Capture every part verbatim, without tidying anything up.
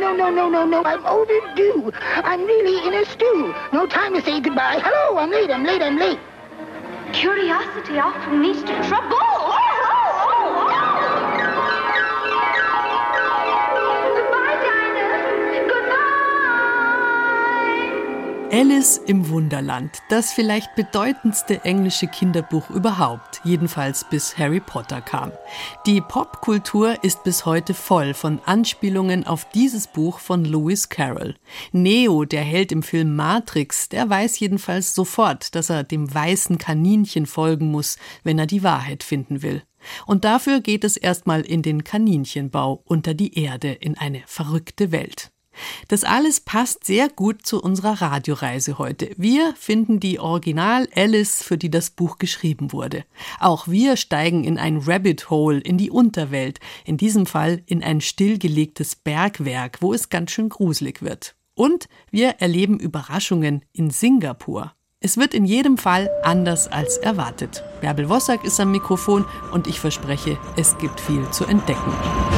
no, no, no, no, no. I'm overdue. I'm really in a stew. No time to say goodbye. Hello, I'm late, I'm late, I'm late. Curiosity often leads to trouble. Oh, oh, oh, oh. Goodbye, Dinah. Goodbye. Alice im Wunderland, das vielleicht bedeutendste englische Kinderbuch überhaupt, jedenfalls bis Harry Potter kam. Die Popkultur ist bis heute voll von Anspielungen auf dieses Buch von Lewis Carroll. Neo, der Held im Film Matrix, der weiß jedenfalls sofort, dass er dem weißen Kaninchen folgen muss, wenn er die Wahrheit finden will. Und dafür geht es erstmal in den Kaninchenbau unter die Erde in eine verrückte Welt. Das alles passt sehr gut zu unserer Radioreise heute. Wir finden die Original-Alice, für die das Buch geschrieben wurde. Auch wir steigen in ein Rabbit Hole, in die Unterwelt, in diesem Fall in ein stillgelegtes Bergwerk, wo es ganz schön gruselig wird. Und wir erleben Überraschungen in Singapur. Es wird in jedem Fall anders als erwartet. Bärbel Wossack ist am Mikrofon und ich verspreche, es gibt viel zu entdecken.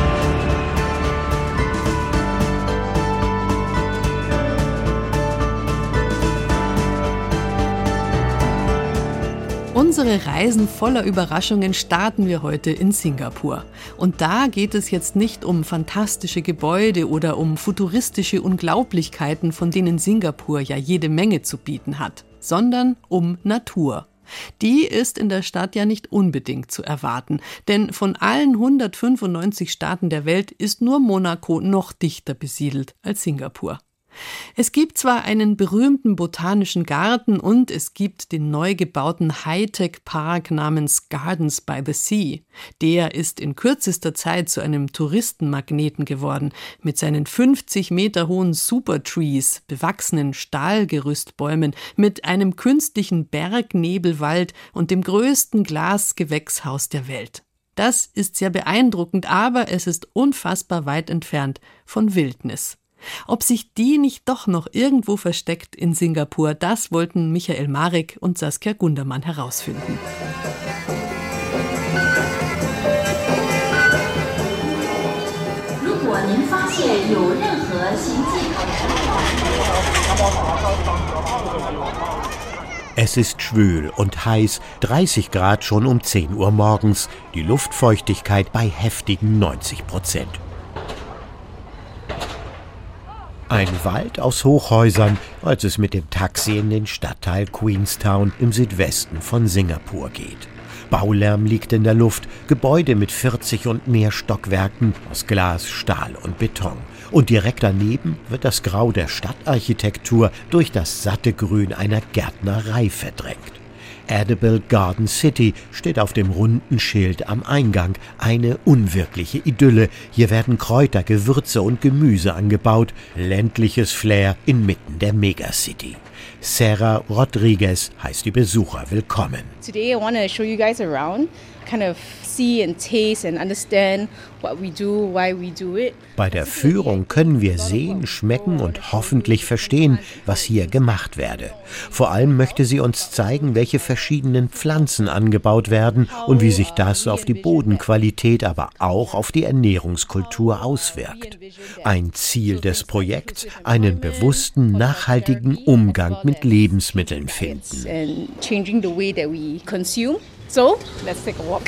Unsere Reisen voller Überraschungen starten wir heute in Singapur. Und da geht es jetzt nicht um fantastische Gebäude oder um futuristische Unglaublichkeiten, von denen Singapur ja jede Menge zu bieten hat, sondern um Natur. Die ist in der Stadt ja nicht unbedingt zu erwarten, denn von allen hundertfünfundneunzig Staaten der Welt ist nur Monaco noch dichter besiedelt als Singapur. Es gibt zwar einen berühmten botanischen Garten und es gibt den neu gebauten Hightech-Park namens Gardens by the Sea. Der ist in kürzester Zeit zu einem Touristenmagneten geworden, mit seinen fünfzig Meter hohen Supertrees, bewachsenen Stahlgerüstbäumen, mit einem künstlichen Bergnebelwald und dem größten Glasgewächshaus der Welt. Das ist sehr beeindruckend, aber es ist unfassbar weit entfernt von Wildnis. Ob sich die nicht doch noch irgendwo versteckt in Singapur, das wollten Michael Marek und Saskia Gundermann herausfinden. Es ist schwül und heiß, dreißig Grad schon um zehn Uhr morgens, die Luftfeuchtigkeit bei heftigen neunzig Prozent. Ein Wald aus Hochhäusern, als es mit dem Taxi in den Stadtteil Queenstown im Südwesten von Singapur geht. Baulärm liegt in der Luft, Gebäude mit vierzig und mehr Stockwerken aus Glas, Stahl und Beton. Und direkt daneben wird das Grau der Stadtarchitektur durch das satte Grün einer Gärtnerei verdrängt. Edible Garden City steht auf dem runden Schild am Eingang. Eine unwirkliche Idylle. Hier werden Kräuter, Gewürze und Gemüse angebaut. Ländliches Flair inmitten der Megacity. Sarah Rodriguez heißt die Besucher willkommen. Today I want to show you guys around, kind of see and taste and understand what we do, why we do it. Bei der Führung können wir sehen, schmecken und hoffentlich verstehen, was hier gemacht werde. Vor allem möchte sie uns zeigen, welche verschiedenen Pflanzen angebaut werden und wie sich das auf die Bodenqualität, aber auch auf die Ernährungskultur auswirkt. Ein Ziel des Projekts, einen bewussten, nachhaltigen Umgang mit Lebensmitteln finden. So, let's take a walk.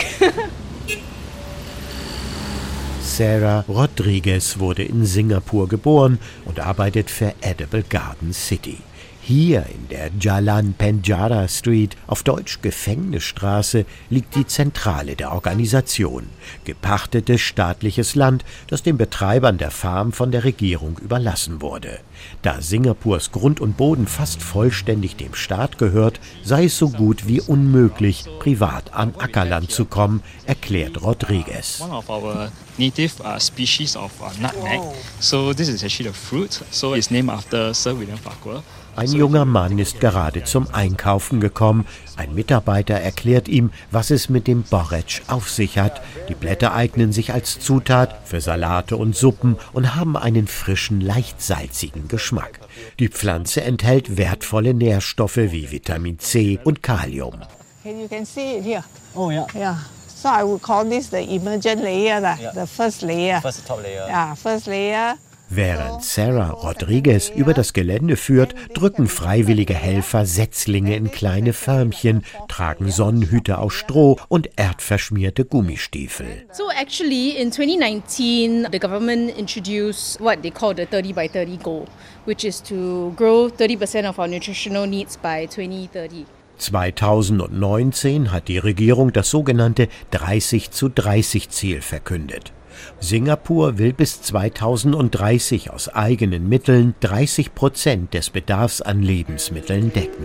Sarah Rodriguez wurde in Singapur geboren und arbeitet für Edible Garden City. Hier in der Jalan Penjara Street, auf Deutsch Gefängnisstraße, liegt die Zentrale der Organisation. Gepachtetes staatliches Land, das den Betreibern der Farm von der Regierung überlassen wurde. Da Singapurs Grund und Boden fast vollständig dem Staat gehört, sei es so gut wie unmöglich, privat an Ackerland zu kommen, erklärt Rodriguez. One of our native uh, species of uh, nutmeg. So this is actually a fruit. So it's named after Sir William Farquhar. Ein junger Mann ist gerade zum Einkaufen gekommen. Ein Mitarbeiter erklärt ihm, was es mit dem Borretsch auf sich hat. Die Blätter eignen sich als Zutat für Salate und Suppen und haben einen frischen, leicht salzigen Geschmack. Die Pflanze enthält wertvolle Nährstoffe wie Vitamin C und Kalium. You can see it here. Oh yeah. Yeah. So I would call this the emergent layer, yeah. The first layer. First top layer. Yeah, first layer. Während Sarah Rodriguez über das Gelände führt, drücken freiwillige Helfer Setzlinge in kleine Förmchen, tragen Sonnenhüte aus Stroh und erdverschmierte Gummistiefel. So actually in twenty nineteen the government introduced what they call the thirty by thirty goal, which is to grow thirty percent of our nutritional needs by twenty thirty. zweitausendneunzehn hat die Regierung das sogenannte dreißig zu dreißig Ziel verkündet. Singapur will bis zweitausenddreißig aus eigenen Mitteln dreißig Prozent des Bedarfs an Lebensmitteln decken.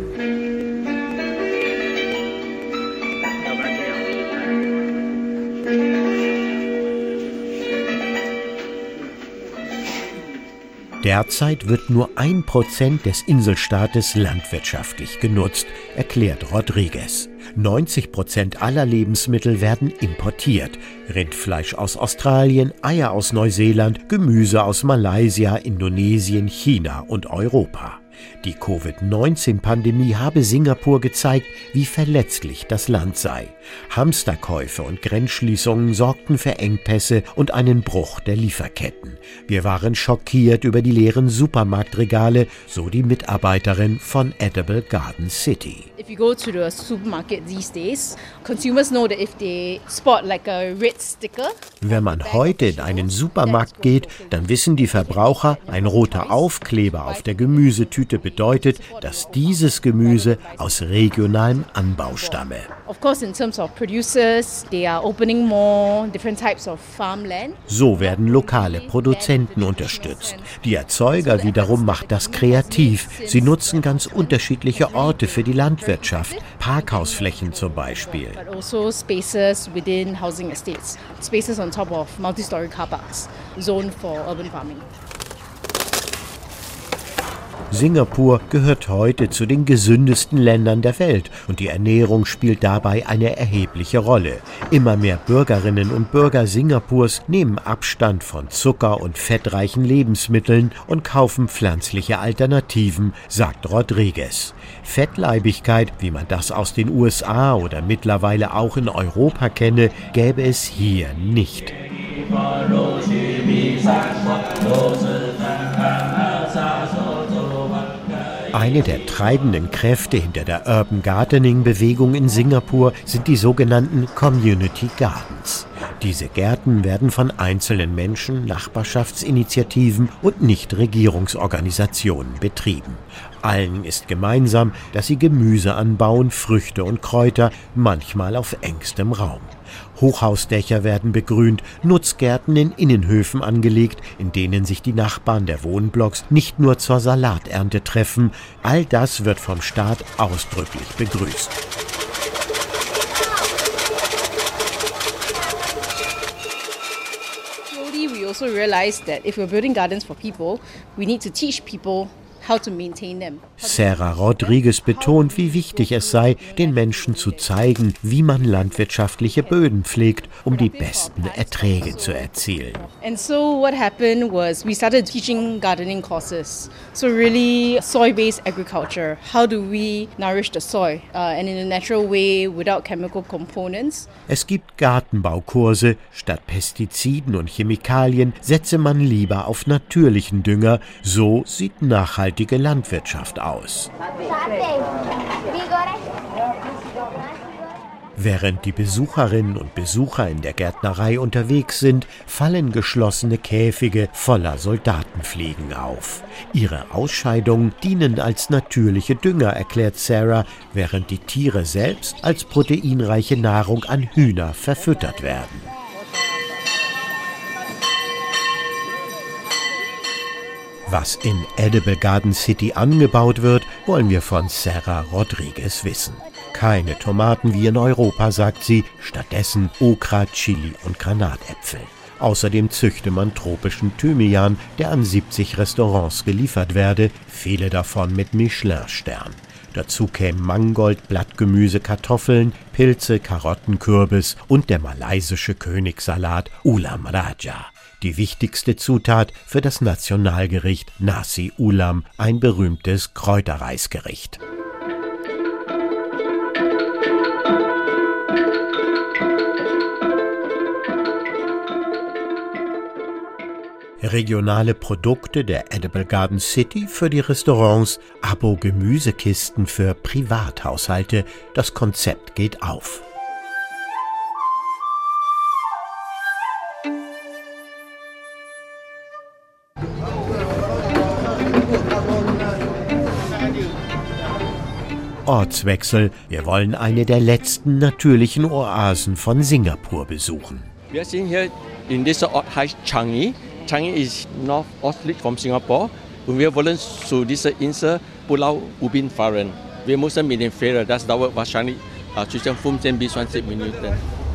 Derzeit wird nur ein Prozent des Inselstaates landwirtschaftlich genutzt, erklärt Rodriguez. neunzig Prozent aller Lebensmittel werden importiert. Rindfleisch aus Australien, Eier aus Neuseeland, Gemüse aus Malaysia, Indonesien, China und Europa. Die Covid neunzehn Pandemie habe Singapur gezeigt, wie verletzlich das Land sei. Hamsterkäufe und Grenzschließungen sorgten für Engpässe und einen Bruch der Lieferketten. Wir waren schockiert über die leeren Supermarktregale, so die Mitarbeiterin von Edible Garden City. If you go to the supermarket these days, consumers know that if they spot like a red sticker. Wenn man heute in einen Supermarkt geht, dann wissen die Verbraucher, ein roter Aufkleber auf der Gemüsetüte bedeutet, dass dieses Gemüse aus regionalem Anbau stamme. Of course, in terms of producers, they are opening more different types of farmland. So werden lokale Produzenten unterstützt. Die Erzeuger wiederum macht das kreativ. Sie nutzen ganz unterschiedliche Orte für die Landwirtschaft, Parkhausflächen zum Beispiel. But also spaces within housing estates, spaces on top of multi-story car parks, zoned for urban farming. Singapur gehört heute zu den gesündesten Ländern der Welt und die Ernährung spielt dabei eine erhebliche Rolle. Immer mehr Bürgerinnen und Bürger Singapurs nehmen Abstand von zucker- und fettreichen Lebensmitteln und kaufen pflanzliche Alternativen, sagt Rodriguez. Fettleibigkeit, wie man das aus den U S A oder mittlerweile auch in Europa kenne, gäbe es hier nicht. Eine der treibenden Kräfte hinter der Urban Gardening-Bewegung in Singapur sind die sogenannten Community Gardens. Diese Gärten werden von einzelnen Menschen, Nachbarschaftsinitiativen und Nichtregierungsorganisationen betrieben. Allen ist gemeinsam, dass sie Gemüse anbauen, Früchte und Kräuter, manchmal auf engstem Raum. Hochhausdächer werden begrünt, Nutzgärten in Innenhöfen angelegt, in denen sich die Nachbarn der Wohnblocks nicht nur zur Salaternte treffen. All das wird vom Staat ausdrücklich begrüßt. Slowly, we also realized that if we're building gardens for people, we need to teach people how to maintain them. Sarah Rodriguez betont, wie wichtig es sei, den Menschen zu zeigen, wie man landwirtschaftliche Böden pflegt, um die besten Erträge zu erzielen. And so what happened was we started teaching gardening courses. So really soil-based agriculture. How do we nourish the soil uh, and in a natural way without chemical components? Es gibt Gartenbaukurse. Statt Pestiziden und Chemikalien setze man lieber auf natürlichen Dünger. So sieht nachhaltige Landwirtschaft aus. Während die Besucherinnen und Besucher in der Gärtnerei unterwegs sind, fallen geschlossene Käfige voller Soldatenfliegen auf. Ihre Ausscheidungen dienen als natürliche Dünger, erklärt Sarah, während die Tiere selbst als proteinreiche Nahrung an Hühner verfüttert werden. Was in Edible Garden City angebaut wird, wollen wir von Sarah Rodriguez wissen. Keine Tomaten wie in Europa, sagt sie, stattdessen Okra, Chili und Granatäpfel. Außerdem züchte man tropischen Thymian, der an siebzig Restaurants geliefert werde, viele davon mit Michelin-Stern. Dazu kämen Mangold, Blattgemüse, Kartoffeln, Pilze, Karotten, Kürbis und der malaysische Königssalat Ulam Raja. Die wichtigste Zutat für das Nationalgericht Nasi Ulam, ein berühmtes Kräuterreisgericht. Regionale Produkte der Edible Garden City für die Restaurants, Abo-Gemüsekisten für Privathaushalte. Das Konzept geht auf. Ortswechsel. Wir wollen eine der letzten natürlichen Oasen von Singapur besuchen. Wir sind hier in dieser Ort heißt Changi. Changi ist nordöstlich von Singapur und wir wollen zu dieser Insel Pulau Ubin fahren. Wir müssen mit dem Fähre, das dauert wahrscheinlich uh, zwischen fünfzehn bis zwanzig Minuten.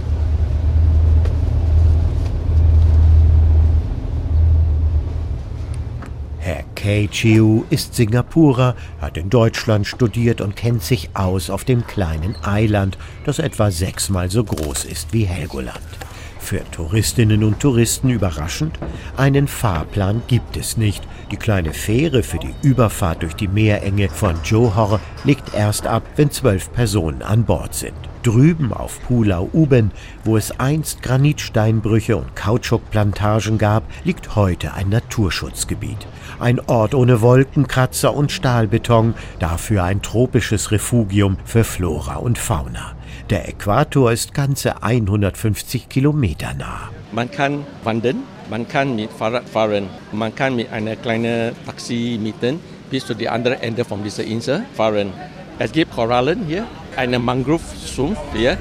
Herr Kay Chiu ist Singapurer, hat in Deutschland studiert und kennt sich aus auf dem kleinen Eiland, das etwa sechsmal so groß ist wie Helgoland. Für Touristinnen und Touristen überraschend, einen Fahrplan gibt es nicht. Die kleine Fähre für die Überfahrt durch die Meerenge von Johor legt erst ab, wenn zwölf Personen an Bord sind. Drüben auf Pulau Ubin, wo es einst Granitsteinbrüche und Kautschukplantagen gab, liegt heute ein Naturschutzgebiet. Ein Ort ohne Wolkenkratzer und Stahlbeton, dafür ein tropisches Refugium für Flora und Fauna. Der Äquator ist ganze hundertfünfzig Kilometer nah. Man kann wandern, man kann mit Fahrrad fahren, man kann mit einer kleinen Taxi mieten bis zu die andere Ende von dieser Insel fahren. Es gibt Korallen hier, einen Mangrove-Sumpf hier.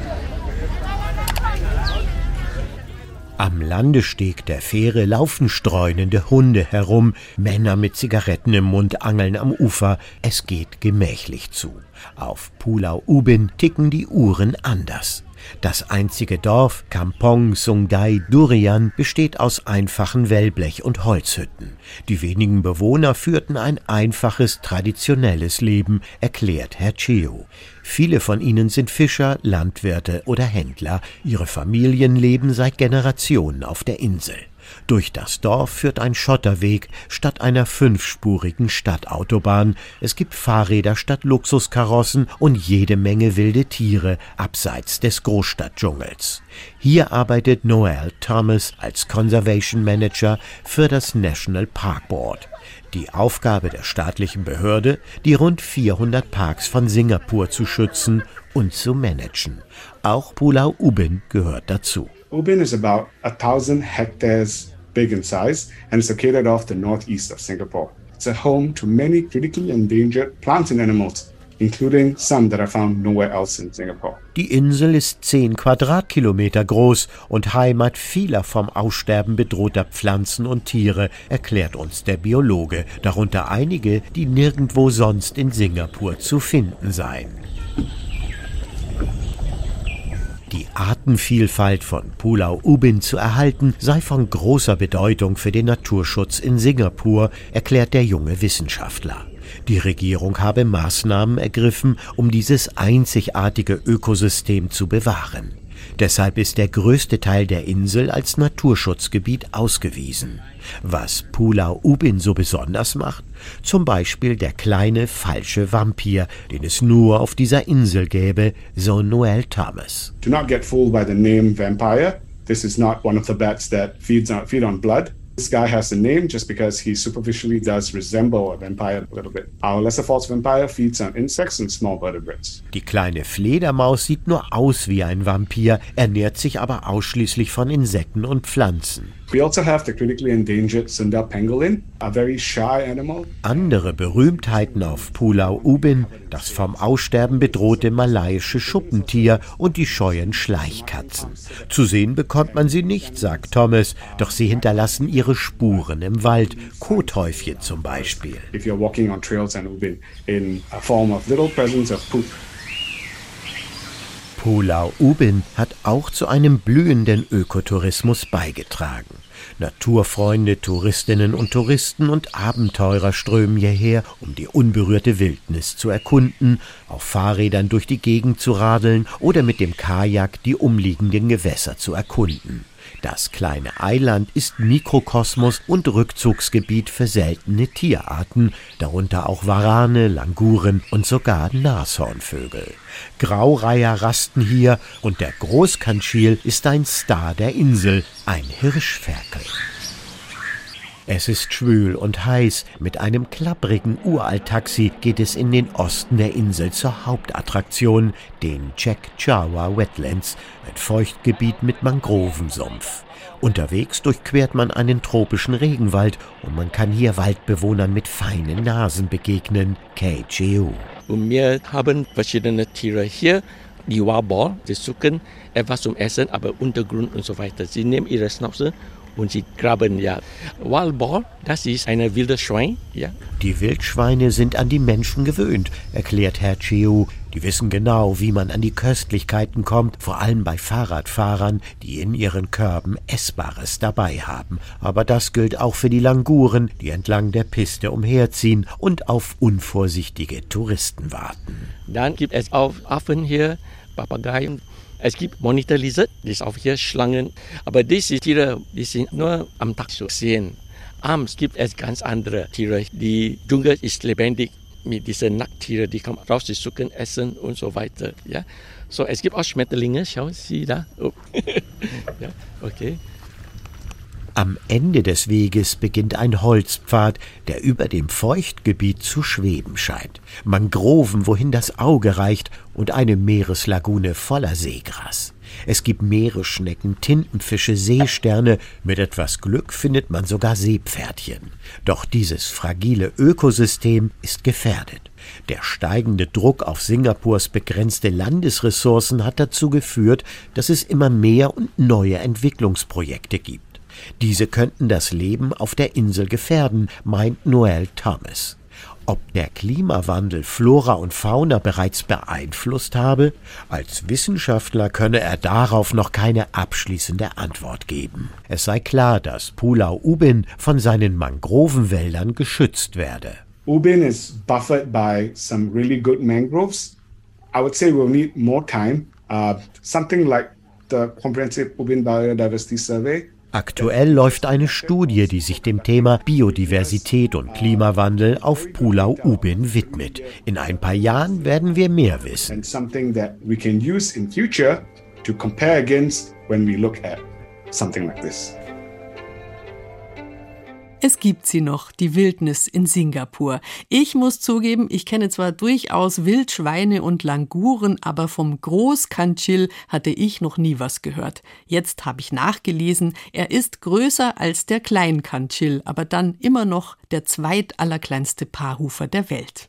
Am Landesteg der Fähre laufen streunende Hunde herum, Männer mit Zigaretten im Mund angeln am Ufer, es geht gemächlich zu. Auf Pulau Ubin ticken die Uhren anders. Das einzige Dorf, Kampong Sungai Durian, besteht aus einfachen Wellblech- und Holzhütten. Die wenigen Bewohner führten ein einfaches, traditionelles Leben, erklärt Herr Chiu. Viele von ihnen sind Fischer, Landwirte oder Händler. Ihre Familien leben seit Generationen auf der Insel. Durch das Dorf führt ein Schotterweg statt einer fünfspurigen Stadtautobahn. Es gibt Fahrräder statt Luxuskarossen und jede Menge wilde Tiere abseits des Großstadtdschungels. Hier arbeitet Noel Thomas als Conservation Manager für das National Park Board. Die Aufgabe der staatlichen Behörde, die rund vierhundert Parks von Singapur zu schützen und zu managen. Auch Pulau Ubin gehört dazu. Ubin is about a thousand hectares big in size and is located off the northeast of Singapore. It's a home to many critically endangered plants and animals, including some that are found nowhere else in Singapore. Die Insel ist zehn Quadratkilometer groß und Heimat vieler vom Aussterben bedrohter Pflanzen und Tiere, erklärt uns der Biologe, darunter einige, die nirgendwo sonst in Singapur zu finden seien. Die Artenvielfalt von Pulau Ubin zu erhalten, sei von großer Bedeutung für den Naturschutz in Singapur, erklärt der junge Wissenschaftler. Die Regierung habe Maßnahmen ergriffen, um dieses einzigartige Ökosystem zu bewahren. Deshalb ist der größte Teil der Insel als Naturschutzgebiet ausgewiesen. Was Pulau Ubin so besonders macht? Zum Beispiel der kleine falsche Vampir, den es nur auf dieser Insel gäbe, so Noel Thomas. Do not get fooled by the name vampire. This is not one of the bats that feeds on, feed on blood. This guy has a name just because he superficially does resemble a vampire a little bit. Our lesser false vampire feeds on insects and small vertebrates. Die kleine Fledermaus sieht nur aus wie ein Vampir, ernährt sich aber ausschließlich von Insekten und Pflanzen. We also have the critically endangered Sunda pangolin, a very shy animal. Andere Berühmtheiten auf Pulau Ubin, das vom Aussterben bedrohte malaiische Schuppentier und die scheuen Schleichkatzen. Zu sehen bekommt man sie nicht, sagt Thomas, doch sie hinterlassen ihre Spuren im Wald, Kothäufchen zum Beispiel. If you're walking on trails in Ubin, in a form of little presence of poop. Pulau Ubin hat auch zu einem blühenden Ökotourismus beigetragen. Naturfreunde, Touristinnen und Touristen und Abenteurer strömen hierher, um die unberührte Wildnis zu erkunden, auf Fahrrädern durch die Gegend zu radeln oder mit dem Kajak die umliegenden Gewässer zu erkunden. Das kleine Eiland ist Mikrokosmos und Rückzugsgebiet für seltene Tierarten, darunter auch Warane, Languren und sogar Nashornvögel. Graureiher rasten hier und der Großkanchil ist ein Star der Insel, ein Hirschferkel. Es ist schwül und heiß. Mit einem klapprigen Uralt-Taxi geht es in den Osten der Insel zur Hauptattraktion, den Chek Chawa Wetlands, ein Feuchtgebiet mit Mangrovensumpf. Unterwegs durchquert man einen tropischen Regenwald und man kann hier Waldbewohnern mit feinen Nasen begegnen. Kay Cheu. Und wir haben verschiedene Tiere hier. Die Warball, die suchen etwas zum Essen, aber Untergrund und so weiter. Sie nehmen ihre Schnauze und sie graben, ja. Warball, das ist ein wildes Schwein, ja. Die Wildschweine sind an die Menschen gewöhnt, erklärt Herr Cheu. Die wissen genau, wie man an die Köstlichkeiten kommt, vor allem bei Fahrradfahrern, die in ihren Körben Essbares dabei haben. Aber das gilt auch für die Languren, die entlang der Piste umherziehen und auf unvorsichtige Touristen warten. Dann gibt es auch Affen hier, Papageien. Es gibt Monitor Lizard, die ist auch hier Schlangen. Aber diese Tiere, die sind nur am Tag zu sehen. Abends gibt es ganz andere Tiere. Die Dschungel ist lebendig mit diesen Nacktieren, die kommen raus, die suchen Essen und so weiter. Ja? So, es gibt auch Schmetterlinge, schauen Sie da. Oh. Ja, okay. Am Ende des Weges beginnt ein Holzpfad, der über dem Feuchtgebiet zu schweben scheint. Mangroven, wohin das Auge reicht, und eine Meereslagune voller Seegras. Es gibt Meeresschnecken, Tintenfische, Seesterne. Mit etwas Glück findet man sogar Seepferdchen. Doch dieses fragile Ökosystem ist gefährdet. Der steigende Druck auf Singapurs begrenzte Landesressourcen hat dazu geführt, dass es immer mehr und neue Entwicklungsprojekte gibt. Diese könnten das Leben auf der Insel gefährden, meint Noel Thomas. Ob der Klimawandel Flora und Fauna bereits beeinflusst habe? Als Wissenschaftler könne er darauf noch keine abschließende Antwort geben. Es sei klar, dass Pulau Ubin von seinen Mangrovenwäldern geschützt werde. Ubin is buffered by some really good mangroves. I would say we'll need more time. Uh, something like the Comprehensive Ubin Biodiversity Survey. Aktuell läuft eine Studie, die sich dem Thema Biodiversität und Klimawandel auf Pulau Ubin widmet. In ein paar Jahren werden wir mehr wissen. And something that we can use in future to compare against when we look at something like this. Es gibt sie noch, die Wildnis in Singapur. Ich muss zugeben, ich kenne zwar durchaus Wildschweine und Languren, aber vom Großkanchil hatte ich noch nie was gehört. Jetzt habe ich nachgelesen, er ist größer als der Kleinkanchil, aber dann immer noch der zweitallerkleinste Paarhufer der Welt.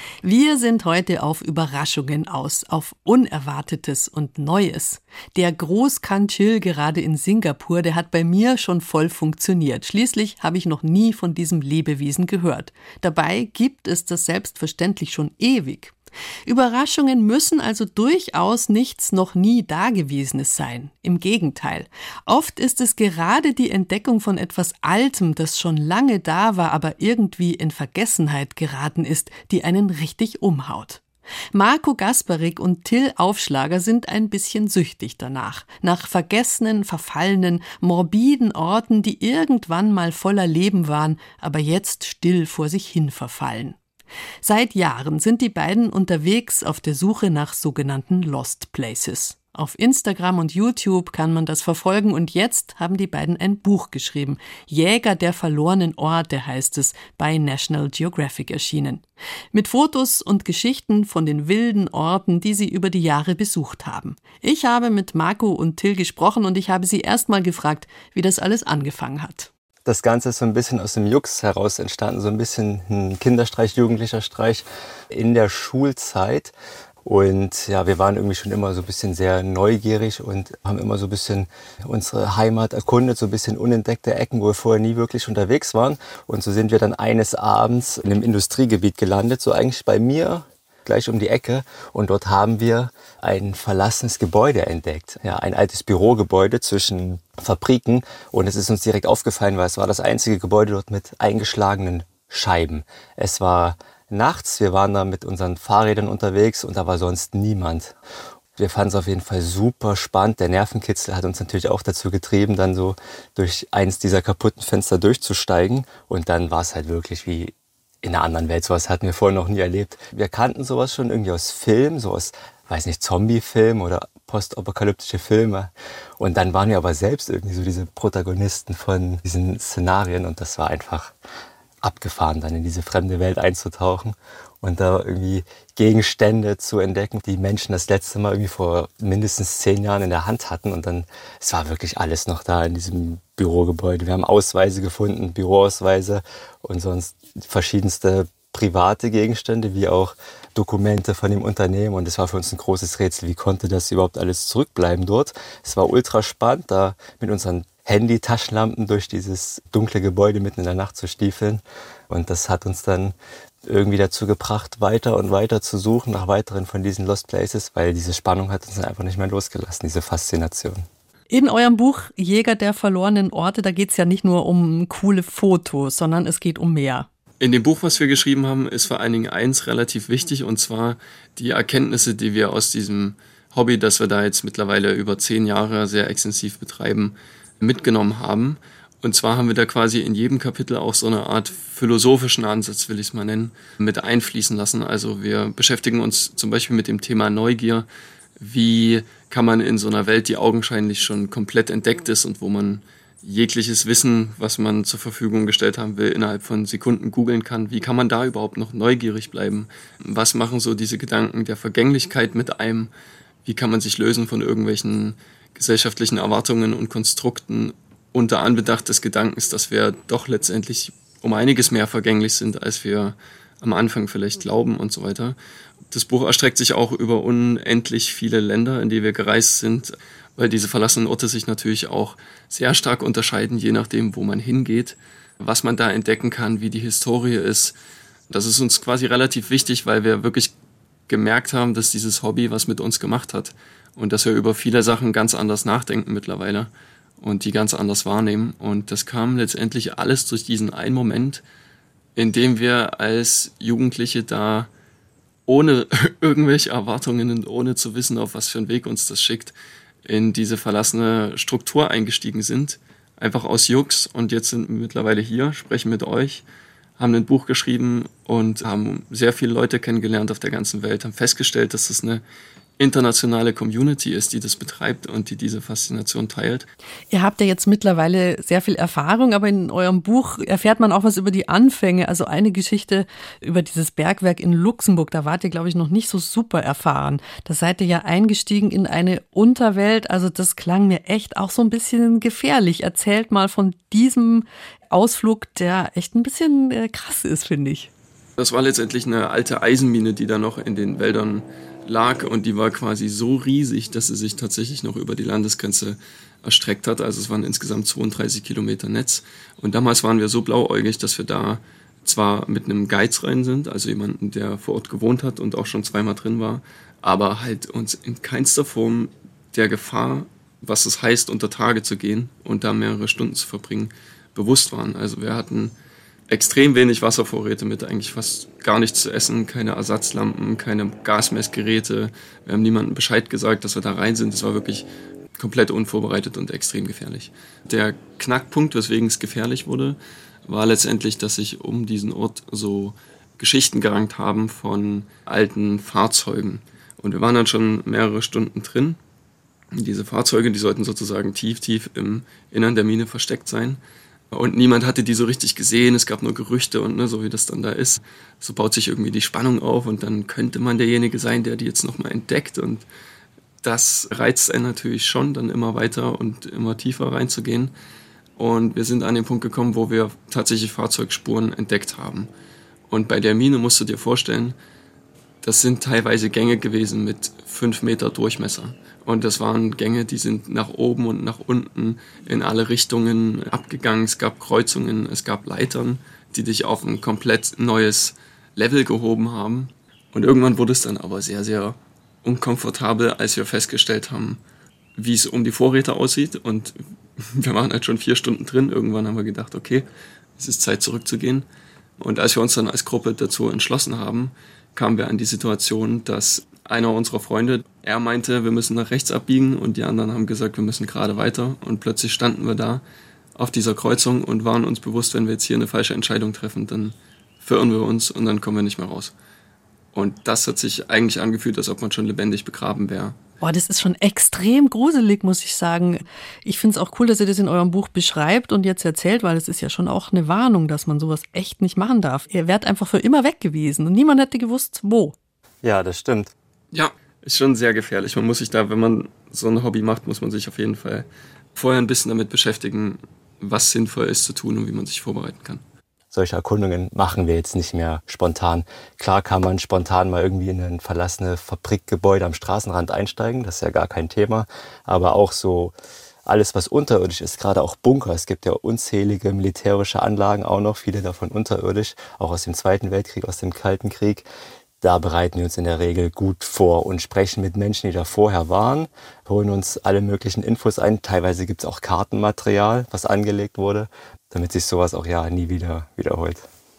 Wir sind heute auf Überraschungen aus, auf Unerwartetes und Neues. Der Großkanchil gerade in Singapur, der hat bei mir schon voll funktioniert. Schließlich habe ich noch nie von diesem Lebewesen gehört. Dabei gibt es das selbstverständlich schon ewig. Überraschungen müssen also durchaus nichts noch nie Dagewesenes sein. Im Gegenteil. Oft ist es gerade die Entdeckung von etwas Altem, das schon lange da war, aber irgendwie in Vergessenheit geraten ist, die einen richtig umhaut. Marco Gasparik und Till Aufschlager sind ein bisschen süchtig danach. Nach vergessenen, verfallenen, morbiden Orten, die irgendwann mal voller Leben waren, aber jetzt still vor sich hin verfallen. Seit Jahren sind die beiden unterwegs auf der Suche nach sogenannten Lost Places. Auf Instagram und YouTube kann man das verfolgen und jetzt haben die beiden ein Buch geschrieben. Jäger der verlorenen Orte heißt es, bei National Geographic erschienen. Mit Fotos und Geschichten von den wilden Orten, die sie über die Jahre besucht haben. Ich habe mit Marco und Till gesprochen und ich habe sie erst mal gefragt, wie das alles angefangen hat. Das Ganze ist so ein bisschen aus dem Jux heraus entstanden, so ein bisschen ein Kinderstreich, jugendlicher Streich in der Schulzeit. Und ja, wir waren irgendwie schon immer so ein bisschen sehr neugierig und haben immer so ein bisschen unsere Heimat erkundet, so ein bisschen unentdeckte Ecken, wo wir vorher nie wirklich unterwegs waren. Und so sind wir dann eines Abends in einem Industriegebiet gelandet, so eigentlich bei mir, gleich um die Ecke. Und dort haben wir ein verlassenes Gebäude entdeckt. Ja, ein altes Bürogebäude zwischen Fabriken. Und es ist uns direkt aufgefallen, weil es war das einzige Gebäude dort mit eingeschlagenen Scheiben. Es war nachts, wir waren da mit unseren Fahrrädern unterwegs und da war sonst niemand. Wir fanden es auf jeden Fall super spannend. Der Nervenkitzel hat uns natürlich auch dazu getrieben, dann so durch eins dieser kaputten Fenster durchzusteigen. Und dann war es halt wirklich wie in einer anderen Welt. Sowas hatten wir vorher noch nie erlebt. Wir kannten sowas schon irgendwie aus Filmen, so aus, weiß nicht, Zombie-Film oder postapokalyptische Filme. Und dann waren wir aber selbst irgendwie so diese Protagonisten von diesen Szenarien und das war einfach abgefahren, dann in diese fremde Welt einzutauchen und da irgendwie Gegenstände zu entdecken, die Menschen das letzte Mal irgendwie vor mindestens zehn Jahren in der Hand hatten. Und dann, es war wirklich alles noch da in diesem Bürogebäude. Wir haben Ausweise gefunden, Büroausweise und sonst verschiedenste private Gegenstände, wie auch Dokumente von dem Unternehmen. Und das war für uns ein großes Rätsel. Wie konnte das überhaupt alles zurückbleiben dort? Es war ultra spannend, da mit unseren Handy-Taschenlampen durch dieses dunkle Gebäude mitten in der Nacht zu stiefeln. Und das hat uns dann irgendwie dazu gebracht, weiter und weiter zu suchen nach weiteren von diesen Lost Places, weil diese Spannung hat uns dann einfach nicht mehr losgelassen, diese Faszination. In eurem Buch Jäger der verlorenen Orte, da geht es ja nicht nur um coole Fotos, sondern es geht um mehr. In dem Buch, was wir geschrieben haben, ist vor allen Dingen eins relativ wichtig, und zwar die Erkenntnisse, die wir aus diesem Hobby, das wir da jetzt mittlerweile über zehn Jahre sehr extensiv betreiben, mitgenommen haben. Und zwar haben wir da quasi in jedem Kapitel auch so eine Art philosophischen Ansatz, will ich es mal nennen, mit einfließen lassen. Also wir beschäftigen uns zum Beispiel mit dem Thema Neugier. Wie kann man in so einer Welt, die augenscheinlich schon komplett entdeckt ist und wo man jegliches Wissen, was man zur Verfügung gestellt haben will, innerhalb von Sekunden googeln kann, wie kann man da überhaupt noch neugierig bleiben? Was machen so diese Gedanken der Vergänglichkeit mit einem? Wie kann man sich lösen von irgendwelchen gesellschaftlichen Erwartungen und Konstrukten unter Anbedacht des Gedankens, dass wir doch letztendlich um einiges mehr vergänglich sind, als wir am Anfang vielleicht glauben und so weiter. Das Buch erstreckt sich auch über unendlich viele Länder, in die wir gereist sind, weil diese verlassenen Orte sich natürlich auch sehr stark unterscheiden, je nachdem, wo man hingeht, was man da entdecken kann, wie die Historie ist. Das ist uns quasi relativ wichtig, weil wir wirklich gemerkt haben, dass dieses Hobby was mit uns gemacht hat und dass wir über viele Sachen ganz anders nachdenken mittlerweile und die ganz anders wahrnehmen. Und das kam letztendlich alles durch diesen einen Moment, in dem wir als Jugendliche da ohne irgendwelche Erwartungen und ohne zu wissen, auf was für einen Weg uns das schickt, in diese verlassene Struktur eingestiegen sind, einfach aus Jux. Und jetzt sind wir mittlerweile hier, sprechen mit euch, haben ein Buch geschrieben und haben sehr viele Leute kennengelernt auf der ganzen Welt, haben festgestellt, dass das eine internationale Community ist, die das betreibt und die diese Faszination teilt. Ihr habt ja jetzt mittlerweile sehr viel Erfahrung, aber in eurem Buch erfährt man auch was über die Anfänge. Also eine Geschichte über dieses Bergwerk in Luxemburg, da wart ihr, glaube ich, noch nicht so super erfahren. Da seid ihr ja eingestiegen in eine Unterwelt, also das klang mir echt auch so ein bisschen gefährlich. Erzählt mal von diesem Ausflug, der echt ein bisschen äh, krass ist, finde ich. Das war letztendlich eine alte Eisenmine, die da noch in den Wäldern lag, und die war quasi so riesig, dass sie sich tatsächlich noch über die Landesgrenze erstreckt hat. Also es waren insgesamt zweiunddreißig Kilometer Netz. Und damals waren wir so blauäugig, dass wir da zwar mit einem Guides rein sind, also jemanden, der vor Ort gewohnt hat und auch schon zweimal drin war, aber halt uns in keinster Form der Gefahr, was es heißt, unter Tage zu gehen und da mehrere Stunden zu verbringen, bewusst waren. Also wir hatten extrem wenig Wasservorräte mit, eigentlich fast gar nichts zu essen, keine Ersatzlampen, keine Gasmessgeräte. Wir haben niemandem Bescheid gesagt, dass wir da rein sind. Es war wirklich komplett unvorbereitet und extrem gefährlich. Der Knackpunkt, weswegen es gefährlich wurde, war letztendlich, dass sich um diesen Ort so Geschichten gerankt haben von alten Fahrzeugen. Und wir waren dann schon mehrere Stunden drin. Diese Fahrzeuge, die sollten sozusagen tief, tief im Innern der Mine versteckt sein. Und niemand hatte die so richtig gesehen, es gab nur Gerüchte und ne, so wie das dann da ist. So baut sich irgendwie die Spannung auf und dann könnte man derjenige sein, der die jetzt nochmal entdeckt. Und das reizt einen natürlich schon, dann immer weiter und immer tiefer reinzugehen. Und wir sind an den Punkt gekommen, wo wir tatsächlich Fahrzeugspuren entdeckt haben. Und bei der Mine musst du dir vorstellen, das sind teilweise Gänge gewesen mit fünf Meter Durchmesser. Und das waren Gänge, die sind nach oben und nach unten in alle Richtungen abgegangen. Es gab Kreuzungen, es gab Leitern, die dich auf ein komplett neues Level gehoben haben. Und irgendwann wurde es dann aber sehr, sehr unkomfortabel, als wir festgestellt haben, wie es um die Vorräte aussieht. Und wir waren halt schon vier Stunden drin. Irgendwann haben wir gedacht, okay, es ist Zeit zurückzugehen. Und als wir uns dann als Gruppe dazu entschlossen haben, kamen wir an die Situation, dass einer unserer Freunde, er meinte, wir müssen nach rechts abbiegen und die anderen haben gesagt, wir müssen gerade weiter. Und plötzlich standen wir da auf dieser Kreuzung und waren uns bewusst, wenn wir jetzt hier eine falsche Entscheidung treffen, dann verirren wir uns und dann kommen wir nicht mehr raus. Und das hat sich eigentlich angefühlt, als ob man schon lebendig begraben wäre, Boah, das ist schon extrem gruselig, muss ich sagen. Ich finde es auch cool, dass ihr das in eurem Buch beschreibt und jetzt erzählt, weil es ist ja schon auch eine Warnung, dass man sowas echt nicht machen darf. Ihr wärt einfach für immer weg gewesen und niemand hätte gewusst, wo. Ja, das stimmt. Ja, ist schon sehr gefährlich. Man muss sich da, wenn man so ein Hobby macht, muss man sich auf jeden Fall vorher ein bisschen damit beschäftigen, was sinnvoll ist zu tun und wie man sich vorbereiten kann. Solche Erkundungen machen wir jetzt nicht mehr spontan. Klar kann man spontan mal irgendwie in ein verlassenes Fabrikgebäude am Straßenrand einsteigen, das ist ja gar kein Thema. Aber auch so alles, was unterirdisch ist, gerade auch Bunker. Es gibt ja unzählige militärische Anlagen auch noch, viele davon unterirdisch, auch aus dem Zweiten Weltkrieg, aus dem Kalten Krieg. Da bereiten wir uns in der Regel gut vor und sprechen mit Menschen, die da vorher waren, holen uns alle möglichen Infos ein. Teilweise gibt es auch Kartenmaterial, was angelegt wurde, damit sich sowas auch ja nie wieder wiederholt.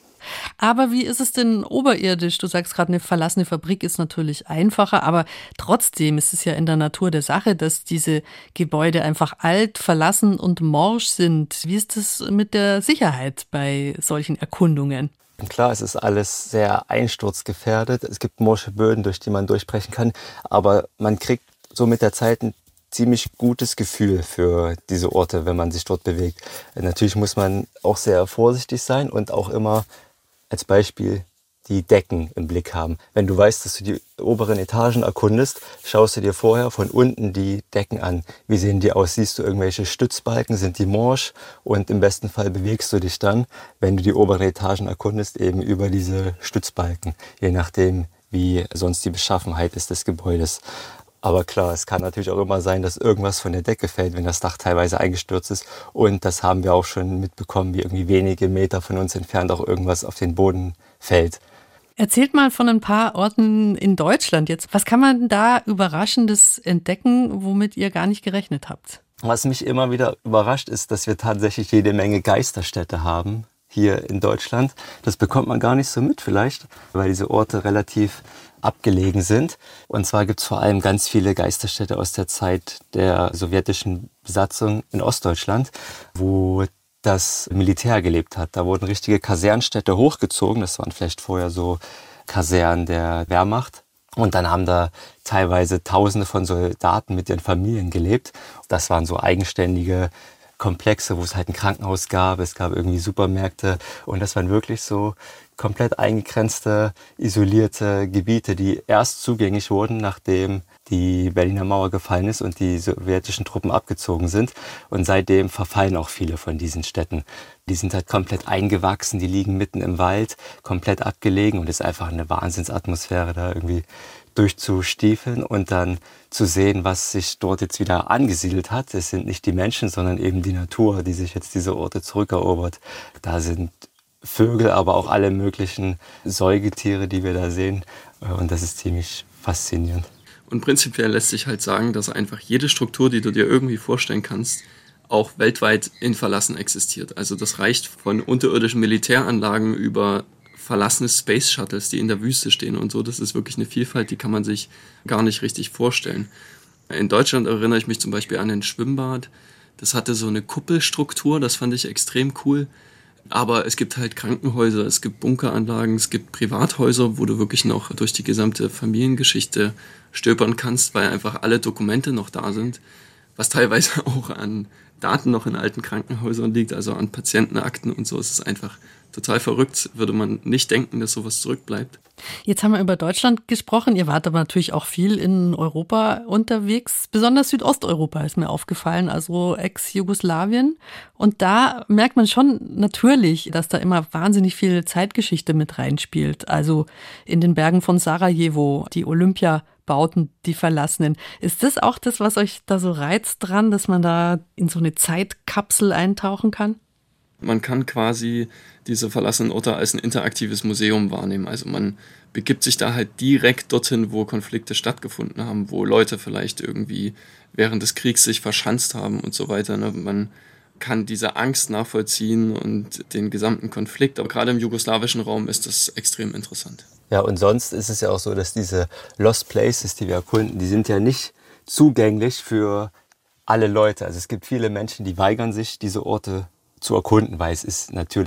Aber wie ist es denn oberirdisch? Du sagst gerade, eine verlassene Fabrik ist natürlich einfacher, aber trotzdem ist es ja in der Natur der Sache, dass diese Gebäude einfach alt, verlassen und morsch sind. Wie ist es mit der Sicherheit bei solchen Erkundungen? Klar, es ist alles sehr einsturzgefährdet. Es gibt morsche Böden, durch die man durchbrechen kann. Aber man kriegt so mit der Zeit ein ziemlich gutes Gefühl für diese Orte, wenn man sich dort bewegt. Natürlich muss man auch sehr vorsichtig sein und auch immer als Beispiel die Decken im Blick haben. Wenn du weißt, dass du die oberen Etagen erkundest, schaust du dir vorher von unten die Decken an. Wie sehen die aus? Siehst du irgendwelche Stützbalken? Sind die morsch? Und im besten Fall bewegst du dich dann, wenn du die oberen Etagen erkundest, eben über diese Stützbalken, je nachdem, wie sonst die Beschaffenheit ist des Gebäudes. Aber klar, es kann natürlich auch immer sein, dass irgendwas von der Decke fällt, wenn das Dach teilweise eingestürzt ist. Und das haben wir auch schon mitbekommen, wie irgendwie wenige Meter von uns entfernt auch irgendwas auf den Boden fällt. Erzählt mal von ein paar Orten in Deutschland jetzt. Was kann man da Überraschendes entdecken, womit ihr gar nicht gerechnet habt? Was mich immer wieder überrascht, ist, dass wir tatsächlich jede Menge Geisterstädte haben hier in Deutschland. Das bekommt man gar nicht so mit vielleicht, weil diese Orte relativ abgelegen sind. Und zwar gibt es vor allem ganz viele Geisterstädte aus der Zeit der sowjetischen Besatzung in Ostdeutschland, wo das Militär gelebt hat. Da wurden richtige Kasernstädte hochgezogen. Das waren vielleicht vorher so Kasernen der Wehrmacht. Und dann haben da teilweise Tausende von Soldaten mit ihren Familien gelebt. Das waren so eigenständige Komplexe, wo es halt ein Krankenhaus gab. Es gab irgendwie Supermärkte. Und das waren wirklich so komplett eingegrenzte, isolierte Gebiete, die erst zugänglich wurden, nachdem die Berliner Mauer gefallen ist und die sowjetischen Truppen abgezogen sind. Und seitdem verfallen auch viele von diesen Städten. Die sind halt komplett eingewachsen, die liegen mitten im Wald, komplett abgelegen und es ist einfach eine Wahnsinnsatmosphäre, da irgendwie durchzustiefeln und dann zu sehen, was sich dort jetzt wieder angesiedelt hat. Es sind nicht die Menschen, sondern eben die Natur, die sich jetzt diese Orte zurückerobert. Da sind Vögel, aber auch alle möglichen Säugetiere, die wir da sehen. Und das ist ziemlich faszinierend. Und prinzipiell lässt sich halt sagen, dass einfach jede Struktur, die du dir irgendwie vorstellen kannst, auch weltweit in Verlassen existiert. Also das reicht von unterirdischen Militäranlagen über verlassene Space Shuttles, die in der Wüste stehen und so. Das ist wirklich eine Vielfalt, die kann man sich gar nicht richtig vorstellen. In Deutschland erinnere ich mich zum Beispiel an ein Schwimmbad. Das hatte so eine Kuppelstruktur, das fand ich extrem cool. Aber es gibt halt Krankenhäuser, es gibt Bunkeranlagen, es gibt Privathäuser, wo du wirklich noch durch die gesamte Familiengeschichte stöbern kannst, weil einfach alle Dokumente noch da sind, was teilweise auch an Daten noch in alten Krankenhäusern liegt, also an Patientenakten und so. Es ist einfach total verrückt, würde man nicht denken, dass sowas zurückbleibt. Jetzt haben wir über Deutschland gesprochen. Ihr wart aber natürlich auch viel in Europa unterwegs. Besonders Südosteuropa ist mir aufgefallen, also Ex-Jugoslawien. Und da merkt man schon natürlich, dass da immer wahnsinnig viel Zeitgeschichte mit reinspielt. Also in den Bergen von Sarajevo, die Olympiabauten, die verlassenen. Ist das auch das, was euch da so reizt dran, dass man da in so eine Zeitkapsel eintauchen kann? Man kann quasi diese verlassenen Orte als ein interaktives Museum wahrnehmen. Also man begibt sich da halt direkt dorthin, wo Konflikte stattgefunden haben, wo Leute vielleicht irgendwie während des Kriegs sich verschanzt haben und so weiter. Man kann diese Angst nachvollziehen und den gesamten Konflikt. Aber gerade im jugoslawischen Raum ist das extrem interessant. Ja, und sonst ist es ja auch so, dass diese Lost Places, die wir erkunden, die sind ja nicht zugänglich für alle Leute. Also es gibt viele Menschen, die weigern sich, diese Orte zu erkunden, weil es ist natürlich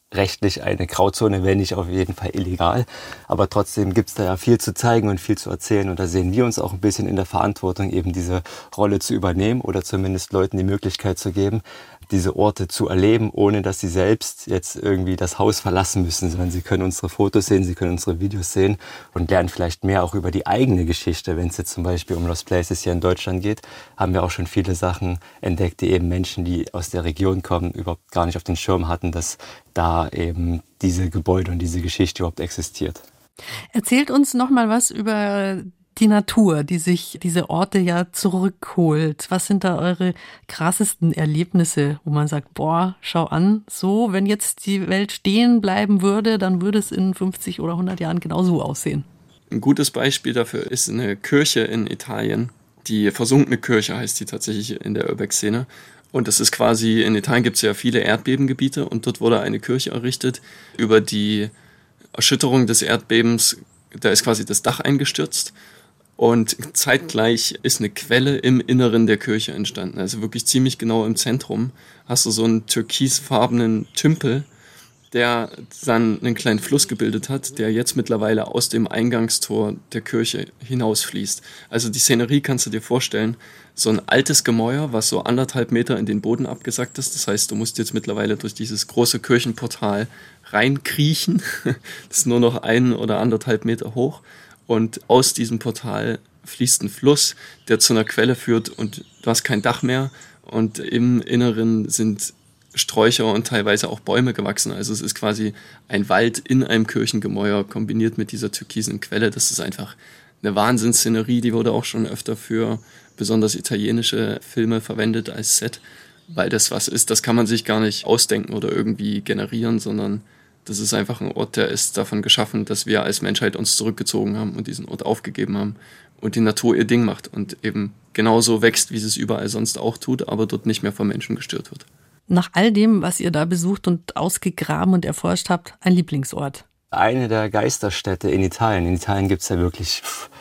rechtlich eine Grauzone, wenn nicht auf jeden Fall illegal. Aber trotzdem gibt es da ja viel zu zeigen und viel zu erzählen. Und da sehen wir uns auch ein bisschen in der Verantwortung, eben diese Rolle zu übernehmen oder zumindest Leuten die Möglichkeit zu geben, diese Orte zu erleben, ohne dass sie selbst jetzt irgendwie das Haus verlassen müssen, sondern sie können unsere Fotos sehen, sie können unsere Videos sehen und lernen vielleicht mehr auch über die eigene Geschichte. Wenn es jetzt zum Beispiel um Lost Places hier in Deutschland geht, haben wir auch schon viele Sachen entdeckt, die eben Menschen, die aus der Region kommen, überhaupt gar nicht auf den Schirm hatten, dass da eben diese Gebäude und diese Geschichte überhaupt existiert. Erzählt uns noch mal was über die Natur, die sich diese Orte ja zurückholt. Was sind da eure krassesten Erlebnisse, wo man sagt, boah, schau an, so, wenn jetzt die Welt stehen bleiben würde, dann würde es in fünfzig oder hundert Jahren genauso aussehen? Ein gutes Beispiel dafür ist eine Kirche in Italien. Die versunkene Kirche heißt die tatsächlich in der Urbex-Szene. Und das ist quasi, in Italien gibt es ja viele Erdbebengebiete und dort wurde eine Kirche errichtet. Über die Erschütterung des Erdbebens, da ist quasi das Dach eingestürzt. Und zeitgleich ist eine Quelle im Inneren der Kirche entstanden. Also wirklich ziemlich genau im Zentrum hast du so einen türkisfarbenen Tümpel, der dann einen kleinen Fluss gebildet hat, der jetzt mittlerweile aus dem Eingangstor der Kirche hinausfließt. Also die Szenerie kannst du dir vorstellen, so ein altes Gemäuer, was so anderthalb Meter in den Boden abgesackt ist. Das heißt, du musst jetzt mittlerweile durch dieses große Kirchenportal reinkriechen. Das ist nur noch ein oder anderthalb Meter hoch. Und aus diesem Portal fließt ein Fluss, der zu einer Quelle führt und du hast kein Dach mehr und im Inneren sind Sträucher und teilweise auch Bäume gewachsen. Also es ist quasi ein Wald in einem Kirchengemäuer kombiniert mit dieser türkisen Quelle. Das ist einfach eine Wahnsinnsszenerie, die wurde auch schon öfter für besonders italienische Filme verwendet als Set, weil das was ist, das kann man sich gar nicht ausdenken oder irgendwie generieren, sondern das ist einfach ein Ort, der ist davon geschaffen, dass wir als Menschheit uns zurückgezogen haben und diesen Ort aufgegeben haben und die Natur ihr Ding macht und eben genauso wächst, wie sie es überall sonst auch tut, aber dort nicht mehr von Menschen gestört wird. Nach all dem, was ihr da besucht und ausgegraben und erforscht habt, ein Lieblingsort? Eine der Geisterstädte in Italien. In Italien gibt es ja wirklich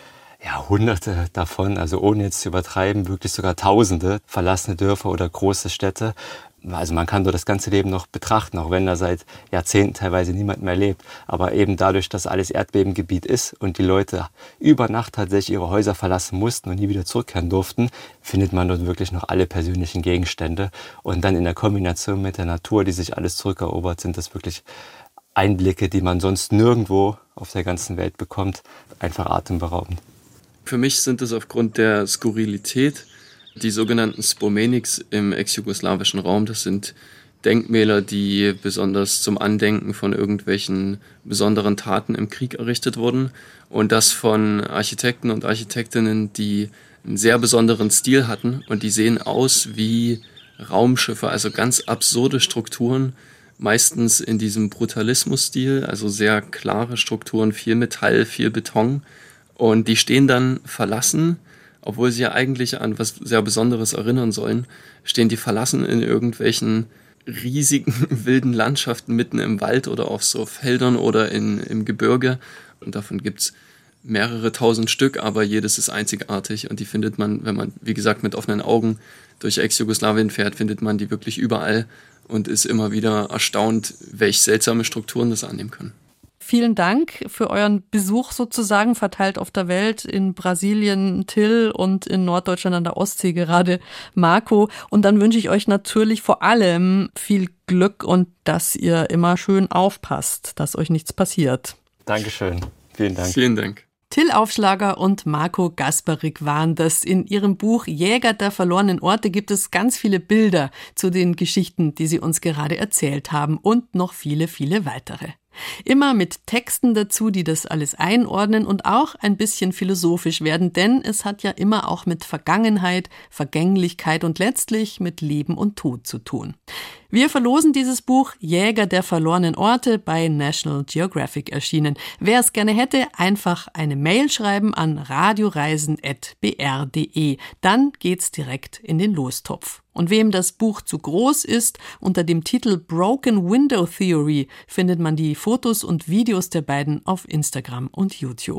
ja, hunderte davon, also ohne jetzt zu übertreiben, wirklich sogar tausende verlassene Dörfer oder große Städte. Also man kann dort das ganze Leben noch betrachten, auch wenn da seit Jahrzehnten teilweise niemand mehr lebt. Aber eben dadurch, dass alles Erdbebengebiet ist und die Leute über Nacht tatsächlich ihre Häuser verlassen mussten und nie wieder zurückkehren durften, findet man dort wirklich noch alle persönlichen Gegenstände. Und dann in der Kombination mit der Natur, die sich alles zurückerobert, sind das wirklich Einblicke, die man sonst nirgendwo auf der ganzen Welt bekommt. Einfach atemberaubend. Für mich sind es aufgrund der Skurrilität die sogenannten Spomeniks im ex-jugoslawischen Raum. Das sind Denkmäler, die besonders zum Andenken von irgendwelchen besonderen Taten im Krieg errichtet wurden. Und das von Architekten und Architektinnen, die einen sehr besonderen Stil hatten. Und die sehen aus wie Raumschiffe, also ganz absurde Strukturen, meistens in diesem Brutalismus-Stil, also sehr klare Strukturen, viel Metall, viel Beton. Und die stehen dann verlassen, obwohl sie ja eigentlich an was sehr Besonderes erinnern sollen, stehen die verlassen in irgendwelchen riesigen, wilden Landschaften mitten im Wald oder auf so Feldern oder in, im Gebirge. Und davon gibt's mehrere tausend Stück, aber jedes ist einzigartig. Und die findet man, wenn man, wie gesagt, mit offenen Augen durch Ex-Jugoslawien fährt, findet man die wirklich überall und ist immer wieder erstaunt, welche seltsame Strukturen das annehmen können. Vielen Dank für euren Besuch sozusagen, verteilt auf der Welt, in Brasilien Till und in Norddeutschland an der Ostsee gerade Marco. Und dann wünsche ich euch natürlich vor allem viel Glück und dass ihr immer schön aufpasst, dass euch nichts passiert. Dankeschön. Vielen Dank. Vielen Dank. Till Aufschlager und Marco Gasparik waren das. In ihrem Buch Jäger der verlorenen Orte gibt es ganz viele Bilder zu den Geschichten, die sie uns gerade erzählt haben und noch viele, viele weitere. Immer mit Texten dazu, die das alles einordnen und auch ein bisschen philosophisch werden, denn es hat ja immer auch mit Vergangenheit, Vergänglichkeit und letztlich mit Leben und Tod zu tun. Wir verlosen dieses Buch Jäger der verlorenen Orte bei National Geographic erschienen. Wer es gerne hätte, einfach eine Mail schreiben an radioreisen at b r punkt d e. Dann geht's direkt in den Lostopf. Und wem das Buch zu groß ist, unter dem Titel Broken Window Theory findet man die Fotos und Videos der beiden auf Instagram und YouTube.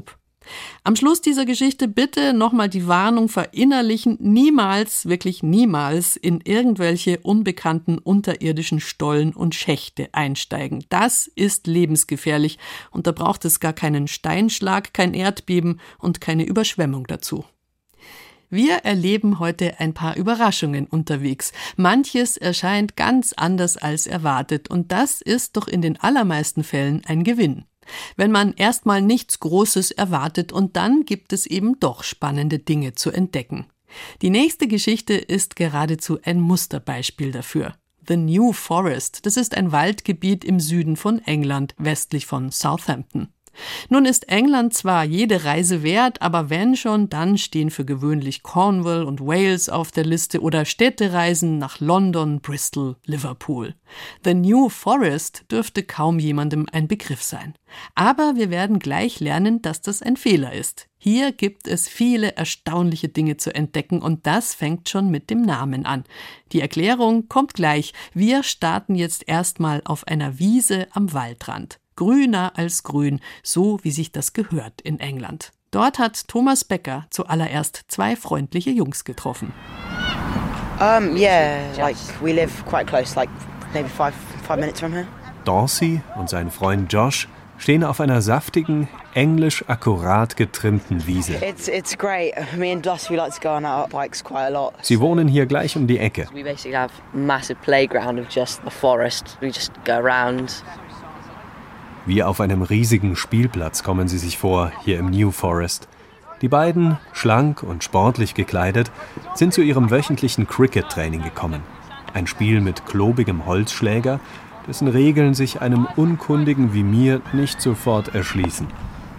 Am Schluss dieser Geschichte bitte nochmal die Warnung verinnerlichen, niemals, wirklich niemals in irgendwelche unbekannten unterirdischen Stollen und Schächte einsteigen. Das ist lebensgefährlich und da braucht es gar keinen Steinschlag, kein Erdbeben und keine Überschwemmung dazu. Wir erleben heute ein paar Überraschungen unterwegs. Manches erscheint ganz anders als erwartet und das ist doch in den allermeisten Fällen ein Gewinn. Wenn man erstmal nichts Großes erwartet und dann gibt es eben doch spannende Dinge zu entdecken. Die nächste Geschichte ist geradezu ein Musterbeispiel dafür. The New Forest, das ist ein Waldgebiet im Süden von England, westlich von Southampton. Nun ist England zwar jede Reise wert, aber wenn schon, dann stehen für gewöhnlich Cornwall und Wales auf der Liste oder Städtereisen nach London, Bristol, Liverpool. The New Forest dürfte kaum jemandem ein Begriff sein. Aber wir werden gleich lernen, dass das ein Fehler ist. Hier gibt es viele erstaunliche Dinge zu entdecken und das fängt schon mit dem Namen an. Die Erklärung kommt gleich. Wir starten jetzt erstmal auf einer Wiese am Waldrand. Grüner als grün, so wie sich das gehört in England. Dort hat Thomas Becker zuallererst zwei freundliche Jungs getroffen. Um, yeah, like we live quite close, like maybe five, five minutes from here. Dorsey und sein Freund Josh stehen auf einer saftigen, englisch akkurat getrimmten Wiese. It's, it's great. Me and Doss, we like to go on our bikes quite a lot. Sie wohnen hier gleich um die Ecke. We basically have a massive playground of just the forest. We just go around. Wie auf einem riesigen Spielplatz kommen sie sich vor, hier im New Forest. Die beiden, schlank und sportlich gekleidet, sind zu ihrem wöchentlichen Cricket-Training gekommen. Ein Spiel mit klobigem Holzschläger, dessen Regeln sich einem Unkundigen wie mir nicht sofort erschließen.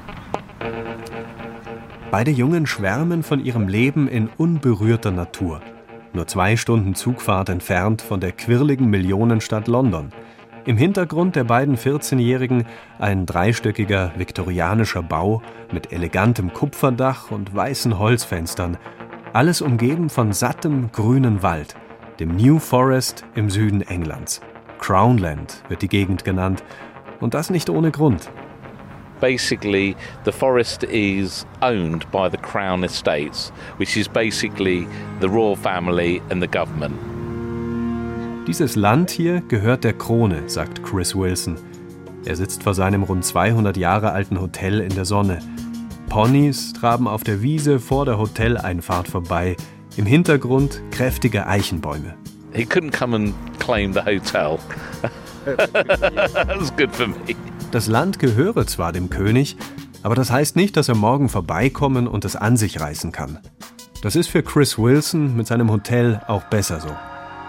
Beide Jungen schwärmen von ihrem Leben in unberührter Natur. Nur zwei Stunden Zugfahrt entfernt von der quirligen Millionenstadt London. Im Hintergrund der beiden vierzehnjährigen ein dreistöckiger viktorianischer Bau mit elegantem Kupferdach und weißen Holzfenstern. Alles umgeben von sattem grünen Wald, dem New Forest im Süden Englands. Crownland wird die Gegend genannt und das nicht ohne Grund. Basically, the forest is owned by the Crown Estates, which is basically the royal family and the government. Dieses Land hier gehört der Krone, sagt Chris Wilson. Er sitzt vor seinem rund zweihundert Jahre alten Hotel in der Sonne. Ponys traben auf der Wiese vor der Hoteleinfahrt vorbei. Im Hintergrund kräftige Eichenbäume. He couldn't come and claim the hotel. That's good for me. Das Land gehöre zwar dem König, aber das heißt nicht, dass er morgen vorbeikommen und es an sich reißen kann. Das ist für Chris Wilson mit seinem Hotel auch besser so.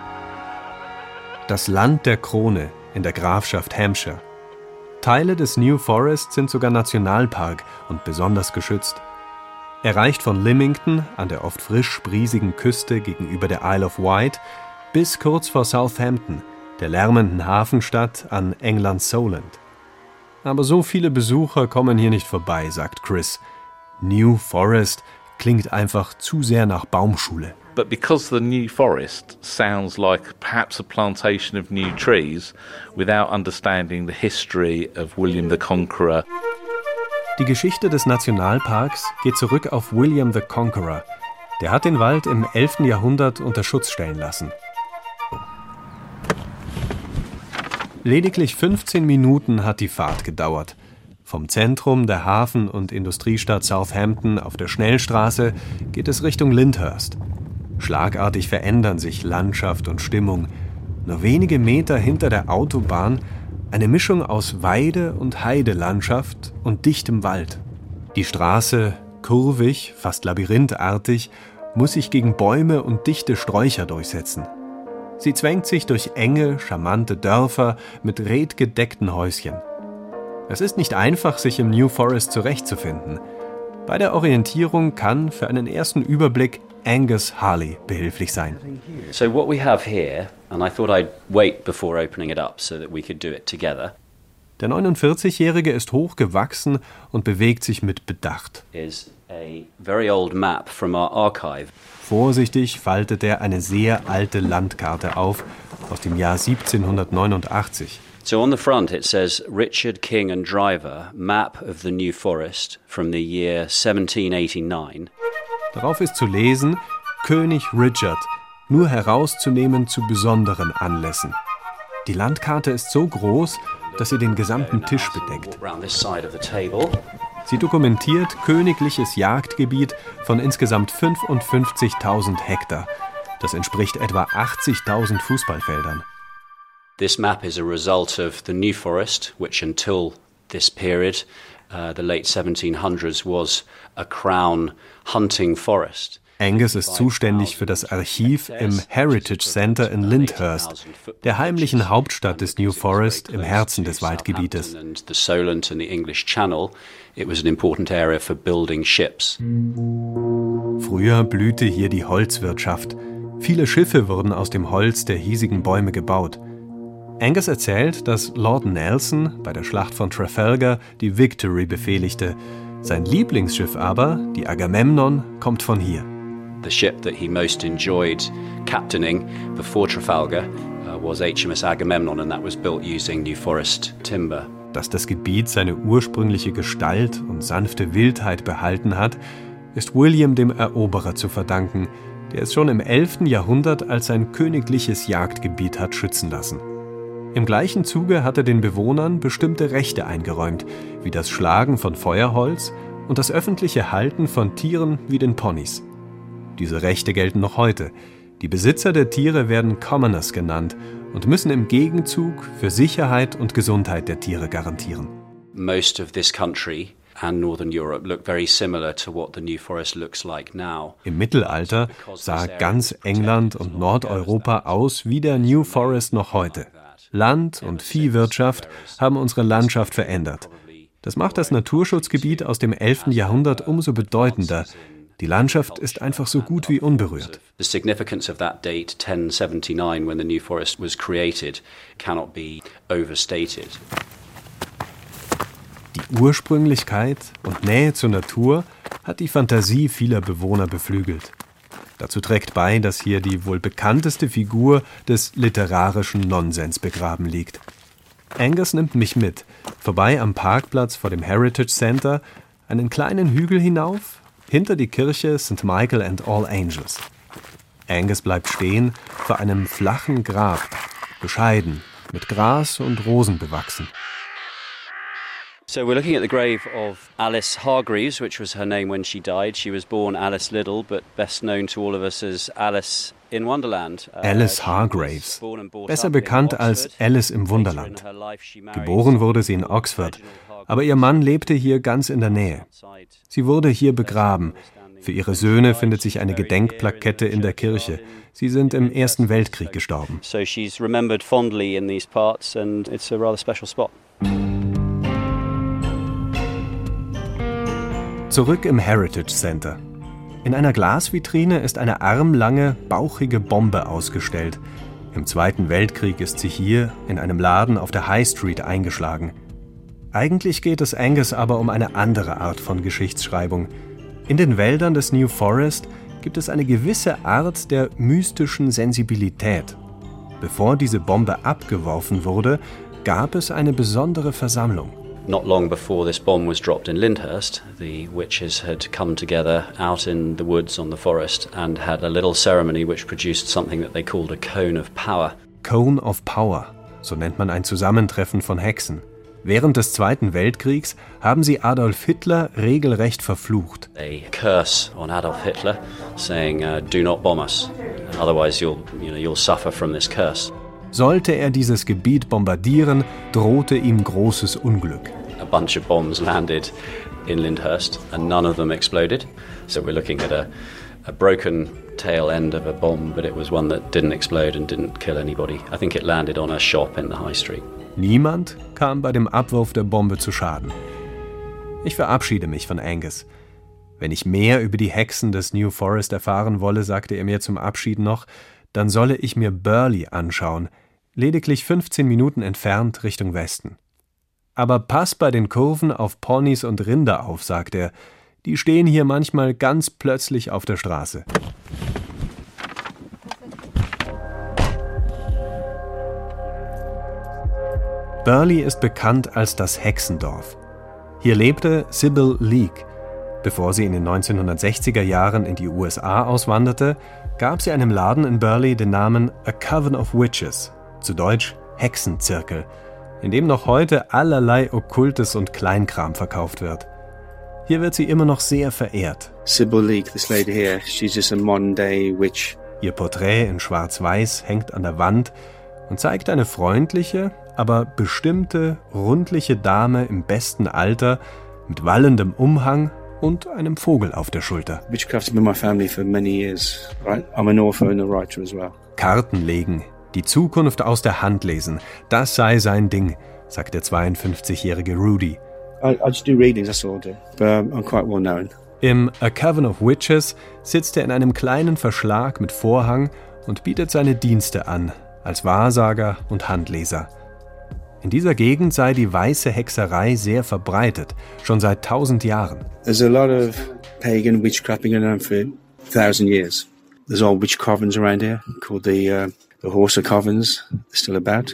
Das Land der Krone in der Grafschaft Hampshire. Teile des New Forest sind sogar Nationalpark und besonders geschützt. Er reicht von Lymington an der oft frisch briesigen Küste gegenüber der Isle of Wight bis kurz vor Southampton, der lärmenden Hafenstadt an Englands Solent. Aber so viele Besucher kommen hier nicht vorbei, sagt Chris. New Forest klingt einfach zu sehr nach Baumschule. But because the New Forest sounds like perhaps a plantation of new trees without understanding the history of William the Conqueror. Die Geschichte des Nationalparks geht zurück auf William the Conqueror. Der hat den Wald im elften Jahrhundert unter Schutz stellen lassen. Lediglich fünfzehn Minuten hat die Fahrt gedauert. Vom Zentrum der Hafen- und Industriestadt Southampton auf der Schnellstraße geht es Richtung Lyndhurst. Schlagartig verändern sich Landschaft und Stimmung. Nur wenige Meter hinter der Autobahn eine Mischung aus Weide- und Heidelandschaft und dichtem Wald. Die Straße, kurvig, fast labyrinthartig, muss sich gegen Bäume und dichte Sträucher durchsetzen. Sie zwängt sich durch enge, charmante Dörfer mit redgedeckten Häuschen. Es ist nicht einfach, sich im New Forest zurechtzufinden. Bei der Orientierung kann für einen ersten Überblick Angus Harley behilflich sein. So what we have here, and I thought I'd wait before opening it up so that we could do it together. Der neunundvierzigjährige ist hochgewachsen und bewegt sich mit Bedacht. Is a very old map from our archive. Vorsichtig faltet er eine sehr alte Landkarte auf, aus dem Jahr siebzehnhundertneunundachtzig. So on the front it says Richard King and Driver, Map of the New Forest from the year seventeen eighty-nine. Darauf ist zu lesen, König Richard, nur herauszunehmen zu besonderen Anlässen. Die Landkarte ist so groß, dass sie den gesamten Tisch bedeckt. Sie dokumentiert königliches Jagdgebiet von insgesamt fünfundfünfzigtausend Hektar. Das entspricht etwa achtzigtausend Fußballfeldern. This map is a result of the New Forest, which until this period, uh, the late seventeen hundreds, was a crown hunting forest. Angus ist zuständig für das Archiv im Heritage Center in Lyndhurst, der heimlichen Hauptstadt des New Forest im Herzen des Waldgebietes. Früher blühte hier die Holzwirtschaft. Viele Schiffe wurden aus dem Holz der hiesigen Bäume gebaut. Angus erzählt, dass Lord Nelson bei der Schlacht von Trafalgar die Victory befehligte. Sein Lieblingsschiff aber, die Agamemnon, kommt von hier. The ship that he most enjoyed captaining before Trafalgar uh, was H M S Agamemnon, and that was built using New Forest timber. Dass das Gebiet seine ursprüngliche Gestalt und sanfte Wildheit behalten hat, ist William dem Eroberer zu verdanken, der es schon im elften Jahrhundert als sein königliches Jagdgebiet hat schützen lassen. Im gleichen Zuge hat er den Bewohnern bestimmte Rechte eingeräumt, wie das Schlagen von Feuerholz und das öffentliche Halten von Tieren wie den Ponys. Diese Rechte gelten noch heute. Die Besitzer der Tiere werden Commoners genannt und müssen im Gegenzug für Sicherheit und Gesundheit der Tiere garantieren. Most of this country and Northern Europe look very similar to what the New Forest looks like now. Im Mittelalter sah ganz England und Nordeuropa aus wie der New Forest noch heute. Land- und Viehwirtschaft haben unsere Landschaft verändert. Das macht das Naturschutzgebiet aus dem elften Jahrhundert umso bedeutender. Die Landschaft ist einfach so gut wie unberührt. The significance of that date, ten seventy-nine, when the New Forest was created, cannot be overstated. Die Ursprünglichkeit und Nähe zur Natur hat die Fantasie vieler Bewohner beflügelt. Dazu trägt bei, dass hier die wohl bekannteste Figur des literarischen Nonsens begraben liegt. Angus nimmt mich mit, vorbei am Parkplatz vor dem Heritage Center, einen kleinen Hügel hinauf, hinter die Kirche Saint Michael and All Angels. Angus bleibt stehen vor einem flachen Grab, bescheiden, mit Gras und Rosen bewachsen. So we're looking at the grave of Alice Hargreaves, which was her name when she died. She was born Alice Liddell, but best known to all of us as Alice in Wonderland. Alice Hargreaves, besser bekannt als Alice im Wunderland. Geboren wurde sie in Oxford, aber ihr Mann lebte hier ganz in der Nähe. Sie wurde hier begraben. Für ihre Söhne findet sich eine Gedenkplakette in der Kirche. Sie sind im Ersten Weltkrieg gestorben. So she's remembered fondly in these parts and it's a rather special spot. Zurück im Heritage Center. In einer Glasvitrine ist eine armlange, bauchige Bombe ausgestellt. Im Zweiten Weltkrieg ist sie hier in einem Laden auf der High Street eingeschlagen. Eigentlich geht es Angus aber um eine andere Art von Geschichtsschreibung. In den Wäldern des New Forest gibt es eine gewisse Art der mystischen Sensibilität. Bevor diese Bombe abgeworfen wurde, gab es eine besondere Versammlung. Not long before this bomb was dropped in Lyndhurst, the witches had come together out in the woods on the forest and had a little ceremony which produced something that they called a cone of power. Cone of Power, so nennt man ein Zusammentreffen von Hexen. Während des Zweiten Weltkriegs haben sie Adolf Hitler regelrecht verflucht. A curse on Adolf Hitler, saying, uh, "Do not bomb us, otherwise you'll, you know, you'll suffer from this curse." Sollte er dieses Gebiet bombardieren, drohte ihm großes Unglück. A bunch of bombs landed in Lyndhurst and none of them exploded. So we're looking at a, a broken tail end of a bomb, but it was one that didn't explode and didn't kill anybody. I think it landed on a shop in the High Street. Niemand kam bei dem Abwurf der Bombe zu Schaden. Ich verabschiede mich von Angus. Wenn ich mehr über die Hexen des New Forest erfahren wolle, sagte er mir zum Abschied noch, dann solle ich mir Burley anschauen, lediglich fünfzehn Minuten entfernt Richtung Westen. Aber pass bei den Kurven auf Ponys und Rinder auf, sagt er. Die stehen hier manchmal ganz plötzlich auf der Straße. Burley ist bekannt als das Hexendorf. Hier lebte Sybil Leek. Bevor sie in den neunzehnhundertsechziger Jahren in die U S A auswanderte, gab sie einem Laden in Burley den Namen A Coven of Witches, zu Deutsch Hexenzirkel, in dem noch heute allerlei Okkultes und Kleinkram verkauft wird. Hier wird sie immer noch sehr verehrt. Sybil Leek, this lady here, she's just a modern day witch. Ihr Porträt in Schwarz-Weiß hängt an der Wand und zeigt eine freundliche, aber bestimmte, rundliche Dame im besten Alter mit wallendem Umhang und einem Vogel auf der Schulter. Witchcraft's been my family for many years. Right? I'm an author and a writer as well. Karten legen, die Zukunft aus der Hand lesen, das sei sein Ding, sagt der zweiundfünfzigjährige Rudy. I, I just do readings, that's all I do. But um, I'm quite well known. Im A Coven of Witches sitzt er in einem kleinen Verschlag mit Vorhang und bietet seine Dienste an, als Wahrsager und Handleser. In dieser Gegend sei die weiße Hexerei sehr verbreitet, schon seit tausend Jahren. There's a lot of pagan witchcraft going on for a thousand years. There's old witch covens around here called the, uh, the Horsa Covens. They're still about.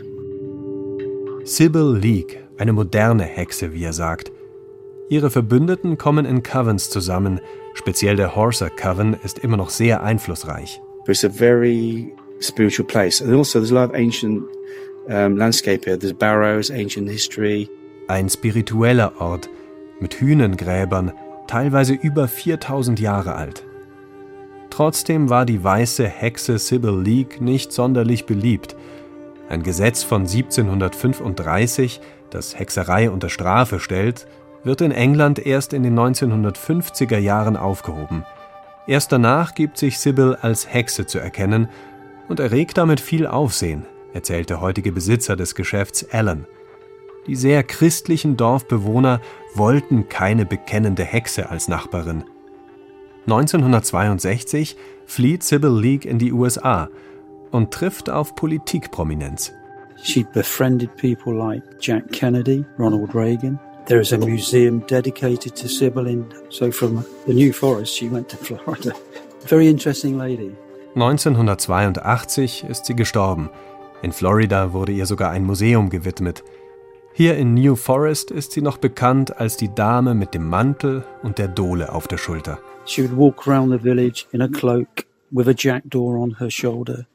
Sybil Leek, eine moderne Hexe, wie er sagt. Ihre Verbündeten kommen in Covens zusammen. Speziell der Horsa Coven ist immer noch sehr einflussreich. It's a very spiritual place. And also there's a lot of ancient um, landscape here. There's barrows, ancient history. Ein spiritueller Ort mit Hünengräbern, teilweise über viertausend Jahre alt. Trotzdem war die weiße Hexe Sybil Leek nicht sonderlich beliebt. Ein Gesetz von siebzehnhundertfünfunddreißig, das Hexerei unter Strafe stellt, wird in England erst in den neunzehnhundertfünfziger Jahren aufgehoben. Erst danach gibt sich Sybil als Hexe zu erkennen und erregt damit viel Aufsehen, erzählt der heutige Besitzer des Geschäfts Alan. Die sehr christlichen Dorfbewohner wollten keine bekennende Hexe als Nachbarin. neunzehnhundertzweiundsechzig flieht Sybil Leek in die U S A und trifft auf Politikprominenz. She befriended people like Jack Kennedy, Ronald Reagan. There is a museum dedicated to Sybil in, so from the New Forest she went to Florida. Very interesting lady. neunzehnhundertzweiundachtzig ist sie gestorben. In Florida wurde ihr sogar ein Museum gewidmet. Hier in New Forest ist sie noch bekannt als die Dame mit dem Mantel und der Dole auf der Schulter. She would walk around the village in a cloak with a jackdaw on her shoulder.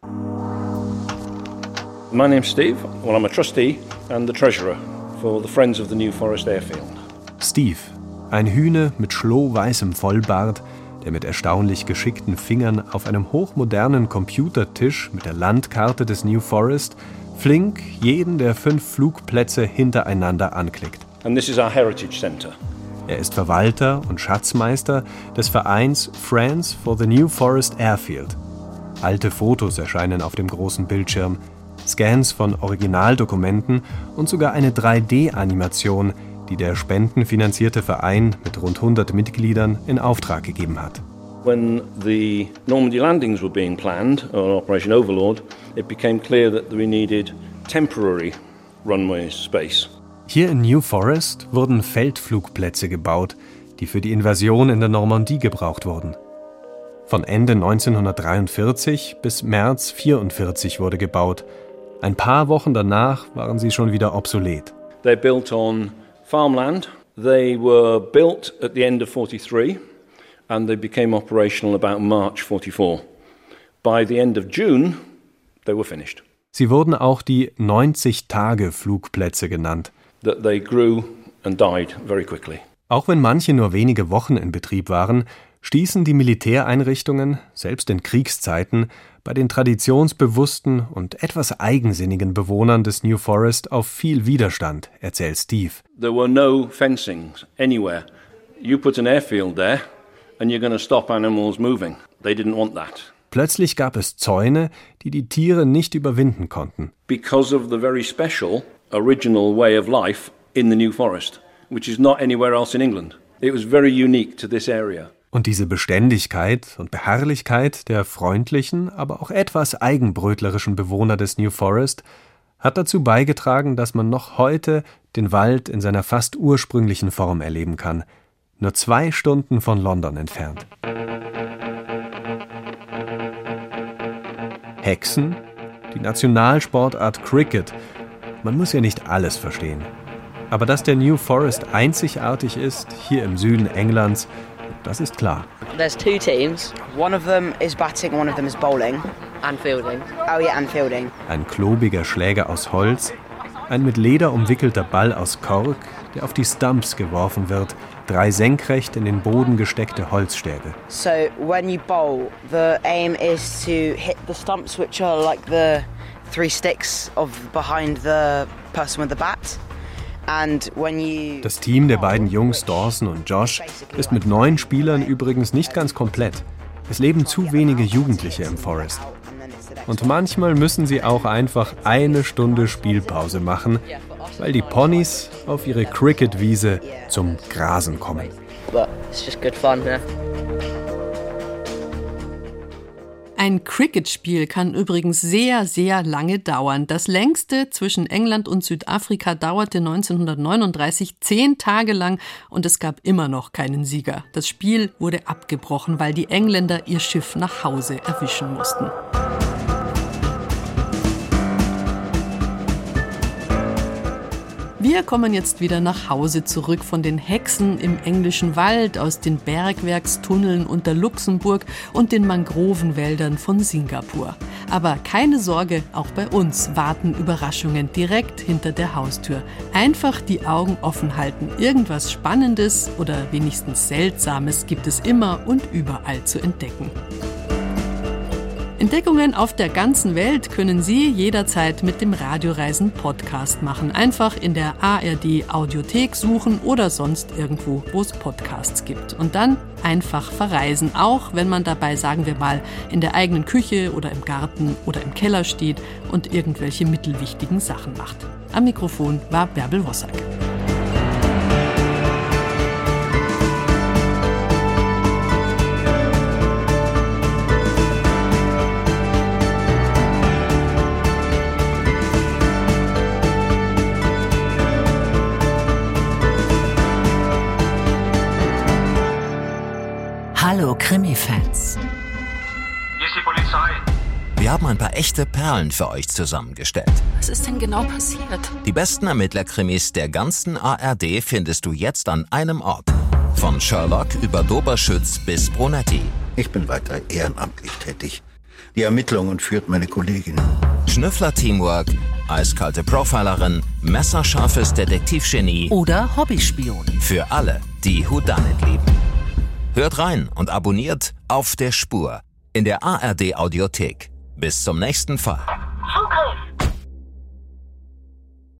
My name's Steve. Well, I'm a trustee and the treasurer for the Friends of the New Forest Airfield. Steve, ein Hühne mit schlohweißem Vollbart, der mit erstaunlich geschickten Fingern auf einem hochmodernen Computertisch mit der Landkarte des New Forest flink jeden der fünf Flugplätze hintereinander anklickt. And this is our Heritage Center. Er ist Verwalter und Schatzmeister des Vereins Friends for the New Forest Airfield. Alte Fotos erscheinen auf dem großen Bildschirm, Scans von Originaldokumenten und sogar eine drei D-Animation, die der spendenfinanzierte Verein mit rund hundert Mitgliedern in Auftrag gegeben hat. When the Normandy landings were being planned on Operation Overlord, it became clear that we needed temporary runway space. Hier in New Forest wurden Feldflugplätze gebaut, die für die Invasion in der Normandie gebraucht wurden. Von Ende neunzehnhundertdreiundvierzig bis März vierundvierzig wurde gebaut. Ein paar Wochen danach waren sie schon wieder obsolet. They're built on farmland. They were built at the end of forty-three and they became operational about March forty-four. By the end of June, they were finished. Sie wurden auch die neunzig-Tage-Flugplätze genannt. That they grew and died very quickly. Auch wenn manche nur wenige Wochen in Betrieb waren, stießen die Militäreinrichtungen, selbst in Kriegszeiten, bei den traditionsbewussten und etwas eigensinnigen Bewohnern des New Forest auf viel Widerstand, erzählt Steve. There were no fencings anywhere. You put an airfield there and you're going to stop animals moving. They didn't want that. Plötzlich gab es Zäune, die die Tiere nicht überwinden konnten. Because of the very special, original way of life in the New Forest, which is not anywhere else in England. It was very unique to this area. Und diese Beständigkeit und Beharrlichkeit der freundlichen, aber auch etwas eigenbrötlerischen Bewohner des New Forest hat dazu beigetragen, dass man noch heute den Wald in seiner fast ursprünglichen Form erleben kann, nur zwei Stunden von London entfernt. Hexen, die Nationalsportart Cricket Man muss ja nicht alles verstehen. Aber dass der New Forest einzigartig ist, hier im Süden Englands, das ist klar. There's two teams. One of them is batting, one of them is bowling. And fielding. Oh yeah, and fielding. Ein klobiger Schläger aus Holz, ein mit Leder umwickelter Ball aus Kork, der auf die Stumps geworfen wird, drei senkrecht in den Boden gesteckte Holzstäbe. So when you bowl, the aim is to hit the stumps, which are like the three sticks of behind the person with the bat. And when you Das Team der beiden Jungs, Dawson und Josh, ist mit neun Spielern übrigens nicht ganz komplett. Es leben zu wenige Jugendliche im Forest. Und manchmal müssen sie auch einfach eine Stunde Spielpause machen, weil die Ponys auf ihre Cricket-Wiese zum Grasen kommen. But it's just good fun, yeah. Ein Cricket-Spiel kann übrigens sehr, sehr lange dauern. Das längste zwischen England und Südafrika dauerte neunzehnhundertneununddreißig zehn Tage lang und es gab immer noch keinen Sieger. Das Spiel wurde abgebrochen, weil die Engländer ihr Schiff nach Hause erwischen mussten. Wir kommen jetzt wieder nach Hause zurück von den Hexen im englischen Wald, aus den Bergwerkstunneln unter Luxemburg und den Mangrovenwäldern von Singapur. Aber keine Sorge, auch bei uns warten Überraschungen direkt hinter der Haustür. Einfach die Augen offen halten. Irgendwas Spannendes oder wenigstens Seltsames gibt es immer und überall zu entdecken. Entdeckungen auf der ganzen Welt können Sie jederzeit mit dem Radioreisen-Podcast machen. Einfach in der A R D-Audiothek suchen oder sonst irgendwo, wo es Podcasts gibt. Und dann einfach verreisen, auch wenn man dabei, sagen wir mal, in der eigenen Küche oder im Garten oder im Keller steht und irgendwelche mittelwichtigen Sachen macht. Am Mikrofon war Bärbel Wossack. Hallo Krimi-Fans. Hier ist die Polizei. Wir haben ein paar echte Perlen für euch zusammengestellt. Was ist denn genau passiert? Die besten Ermittlerkrimis der ganzen A R D findest du jetzt an einem Ort. Von Sherlock über Doberschütz bis Brunetti. Ich bin weiter ehrenamtlich tätig. Die Ermittlungen führt meine Kollegin. Schnüffler-Teamwork, eiskalte Profilerin, messerscharfes Detektivgenie oder Hobbyspion. Für alle, die Whodunit lieben. Hört rein und abonniert Auf der Spur in der A R D Audiothek. Bis zum nächsten Fall.